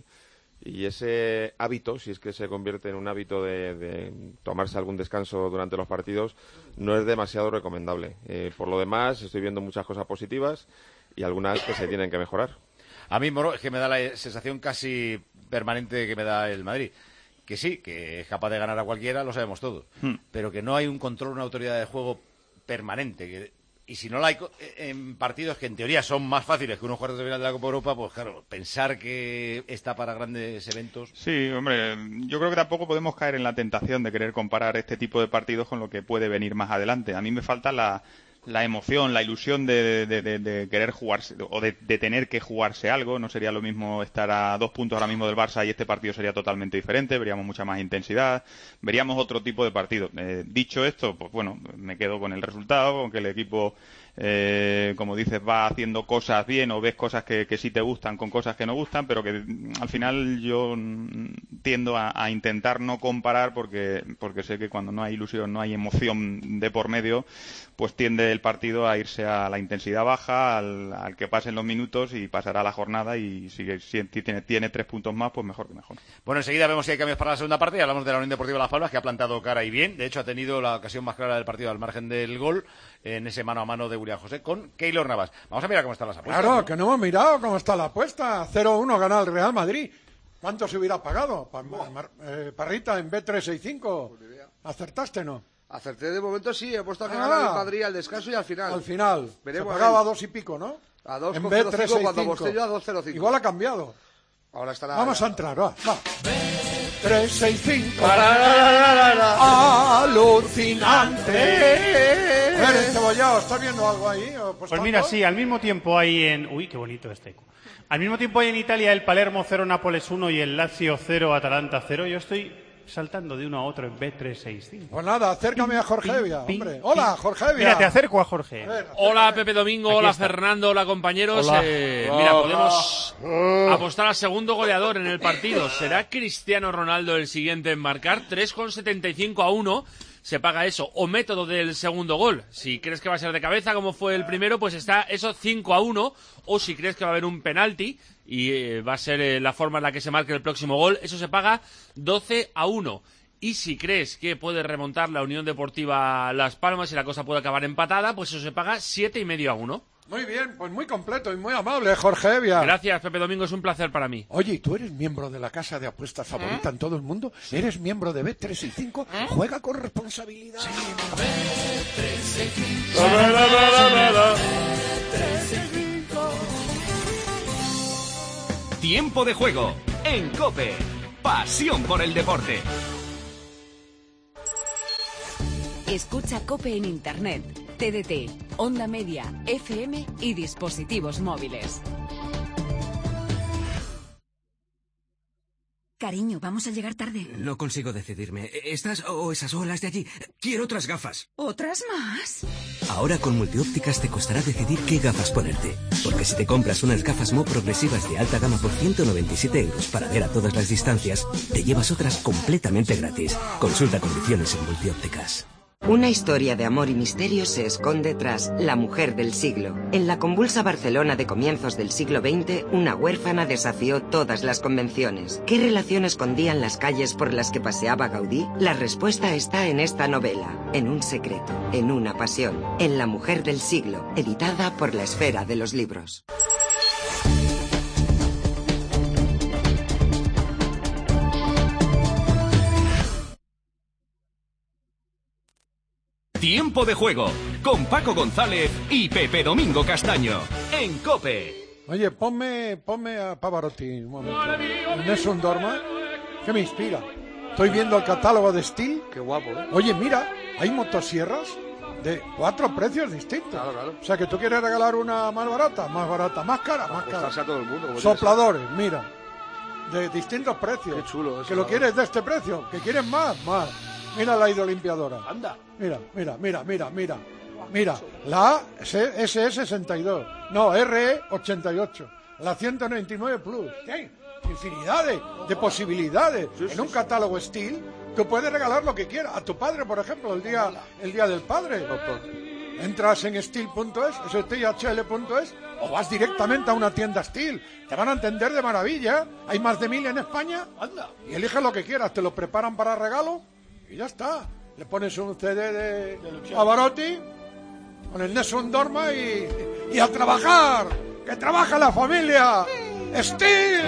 ese hábito, si es que se convierte en un hábito de tomarse algún descanso durante los partidos, no es demasiado recomendable. Por lo demás, estoy viendo muchas cosas positivas y algunas que se tienen que mejorar. A mí, Moro, es que me da la sensación casi permanente que me da el Madrid. Que sí, que es capaz de ganar a cualquiera, lo sabemos todos. Pero que no hay un control, una autoridad de juego permanente. Y si no la hay en partidos que en teoría son más fáciles que unos cuartos de final de la Copa Europa, pues claro, pensar que está para grandes eventos. Sí, hombre, yo creo que tampoco podemos caer en la tentación de querer comparar este tipo de partidos con lo que puede venir más adelante. A mí me falta la emoción, la ilusión de querer jugarse o de tener que jugarse algo. No sería lo mismo estar a 2 puntos ahora mismo del Barça y este partido sería totalmente diferente, veríamos mucha más intensidad, veríamos otro tipo de partido. Dicho esto, pues bueno, me quedo con el resultado, con que el equipo, como dices, va haciendo cosas bien o ves cosas que sí te gustan con cosas que no gustan, pero que al final yo tiendo a intentar no comparar porque sé que cuando no hay ilusión, no hay emoción de por medio, pues tiende el partido a irse a la intensidad baja, al que pasen los minutos y pasará la jornada, y si tiene 3 puntos más, pues mejor que mejor. Bueno, enseguida vemos si hay cambios para la segunda parte y hablamos de la Unión Deportiva Las Palmas, que ha plantado cara y bien. De hecho, ha tenido la ocasión más clara del partido al margen del gol en ese mano a mano de Julián José con Keylor Navas. Vamos a mirar cómo están las apuestas. Claro, ¿no? Que no hemos mirado cómo está la apuesta. 0-1 gana el Real Madrid. ¿Cuánto se hubiera pagado? Parrita en B365. ¿Acertaste, no? Acerté de momento, sí, he puesto a que gana el Madrid al descanso y al final. Al final. Veremos. Se pagaba a 2 y pico, ¿no? A 2,05 cuando aposté yo a 2,05. Igual ha cambiado. Ahora estará. Vamos a entrar, va. 365. Alucinante. Eres cebollado, ¿estás viendo algo ahí? Pues mira, sí, al mismo tiempo hay en... Uy, qué bonito este. Al mismo tiempo hay en Italia el Palermo 0, Nápoles 1 y el Lazio 0, Atalanta 0. Yo estoy saltando de uno a otro en B365. Pues nada, acércame a Jorge Evia, hombre. Hola, Jorge Evia. Mira, te acerco a Jorge. Hola, Pepe Domingo, hola, Fernando, hola, compañeros. Hola. Mira, podemos apostar al segundo goleador en el partido. ¿Será Cristiano Ronaldo el siguiente en marcar? 3,75-1. Se paga eso, o método del segundo gol. Si crees que va a ser de cabeza, como fue el primero, pues está eso 5-1. O si crees que va a haber un penalti y va a ser la forma en la que se marque el próximo gol, eso se paga 12-1. Y si crees que puede remontar la Unión Deportiva Las Palmas y la cosa puede acabar empatada, pues eso se paga 7,5-1. Muy bien, pues muy completo y muy amable, Jorge Evia. Gracias, Pepe Domingo, es un placer para mí. Oye, ¿y tú eres miembro de la casa de apuestas favorita en todo el mundo? ¿Eres miembro de Bet365? Juega con responsabilidad. Sí. Tiempo de juego en COPE. Pasión por el deporte. Escucha COPE en Internet, TDT, Onda Media, FM y dispositivos móviles. Cariño, vamos a llegar tarde. No consigo decidirme. ¿Estas o esas olas de allí? Quiero otras gafas. ¿Otras más? Ahora con Multiópticas te costará decidir qué gafas ponerte. Porque si te compras unas gafas Mo progresivas de alta gama por 197 euros para ver a todas las distancias, te llevas otras completamente gratis. Consulta condiciones en Multiópticas. Una historia de amor y misterio se esconde tras La mujer del siglo. En la convulsa Barcelona de comienzos del siglo XX, una huérfana desafió todas las convenciones. ¿Qué relación escondían las calles por las que paseaba Gaudí? La respuesta está en esta novela, en un secreto, en una pasión, en La mujer del siglo, editada por La Esfera de los Libros. Tiempo de Juego, con Paco González y Pepe Domingo Castaño, en COPE. Oye, ponme a Pavarotti un momento. Nessun Dorma, que me inspira. Estoy viendo el catálogo de Steel. Qué guapo, ¿eh? Oye, mira, hay motosierras de 4 precios distintos. Claro. O sea, que tú quieres regalar una más barata, más cara. A todo el mundo. Sopladores, mira, de distintos precios. Qué chulo. Que lo quieres de este precio, que quieres más. Mira la hidrolimpiadora. Anda. Mira, la SS62, no, RE88, la 199 Plus. ¿Qué? Infinidades de posibilidades. En un catálogo Steel, tú puedes regalar lo que quieras. A tu padre, por ejemplo, el día del padre. Entras en steel.es, sthl.es, o vas directamente a una tienda Steel. Te van a entender de maravilla. Hay más de 1000 en España. Anda. Y eliges lo que quieras. Te lo preparan para regalo y ya está. Le pones un CD de Pavarotti con el Nessun Dorma y a trabajar. ¡Que trabaja la familia! ¡Steel!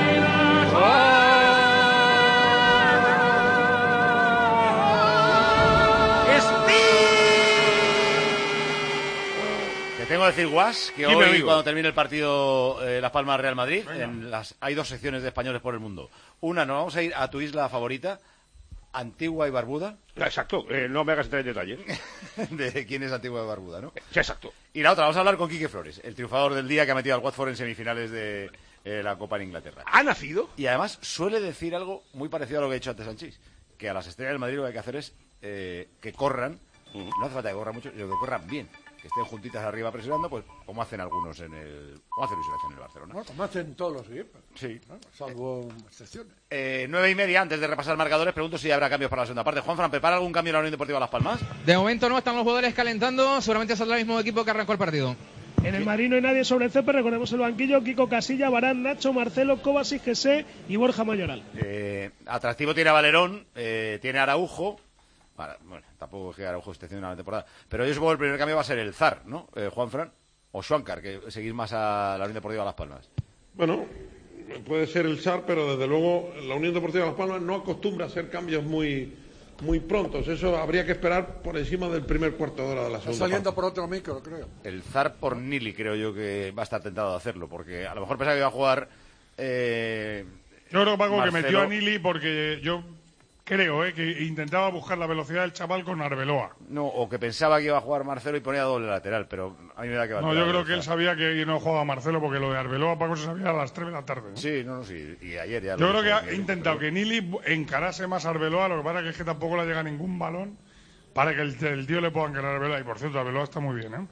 Tengo que decir, Guas, que hoy, cuando termine el partido Las Palmas Real Madrid, hay 2 secciones de españoles por el mundo. Una, nos vamos a ir a tu isla favorita, Antigua y Barbuda. Exacto, no me hagas entrar en detalle. De quién es Antigua y Barbuda, ¿no? Exacto. Y la otra, vamos a hablar con Quique Flores, el triunfador del día que ha metido al Watford en semifinales de la Copa en Inglaterra. ¿Ha nacido? Y además suele decir algo muy parecido a lo que ha dicho antes Sanchís, que a las estrellas del Madrid lo que hay que hacer es que corran, no hace falta que corran mucho, sino que corran bien. Que estén juntitas arriba presionando, pues como hacen algunos como hace Luis Enrique en el Barcelona. Bueno, como hacen todos los equipos. Sí. ¿No? Salvo excepciones. 9:30, antes de repasar marcadores, pregunto si habrá cambios para la segunda parte. Juanfran, ¿prepara algún cambio en la Unión Deportiva Las Palmas? De momento no, están los jugadores calentando, seguramente saldrá el mismo equipo que arrancó el partido. En el Madrid no hay nadie sobre el césped, recordemos el banquillo: Kiko Casilla, Varane, Nacho, Marcelo, Kovacic, José y Borja Mayoral. Atractivo tiene a Valerón, tiene a Araujo. Bueno, tampoco es que Araujo esté haciendo una temporada. Pero yo supongo que el primer cambio va a ser el Zar, ¿no? Juanfran o Schwankar, que seguís más a la Unión Deportiva Las Palmas. Bueno, puede ser el Zar, pero desde luego la Unión Deportiva Las Palmas no acostumbra a hacer cambios muy prontos. Eso habría que esperar por encima del primer cuarto de hora de la segunda. Está saliendo parte. por otro micro, creo. El Zar por Nili, creo yo que va a estar tentado de hacerlo, porque a lo mejor pensaba que iba a jugar. Yo creo, Paco, que metió a Nili porque yo creo que intentaba buscar la velocidad del chaval con Arbeloa. No, o que pensaba que iba a jugar Marcelo y ponía doble lateral, pero a mí me da que va a No, yo creo que él sabía que no jugaba Marcelo, porque lo de Arbeloa, Paco, se sabía a las 3 de la tarde. ¿no? Sí, sí, y ayer ya. Yo creo que ha intentado que Nili encarase más a Arbeloa, lo que pasa es que tampoco le llega ningún balón para que el tío le pueda encarar a Arbeloa. Y por cierto, Arbeloa está muy bien, ¿eh?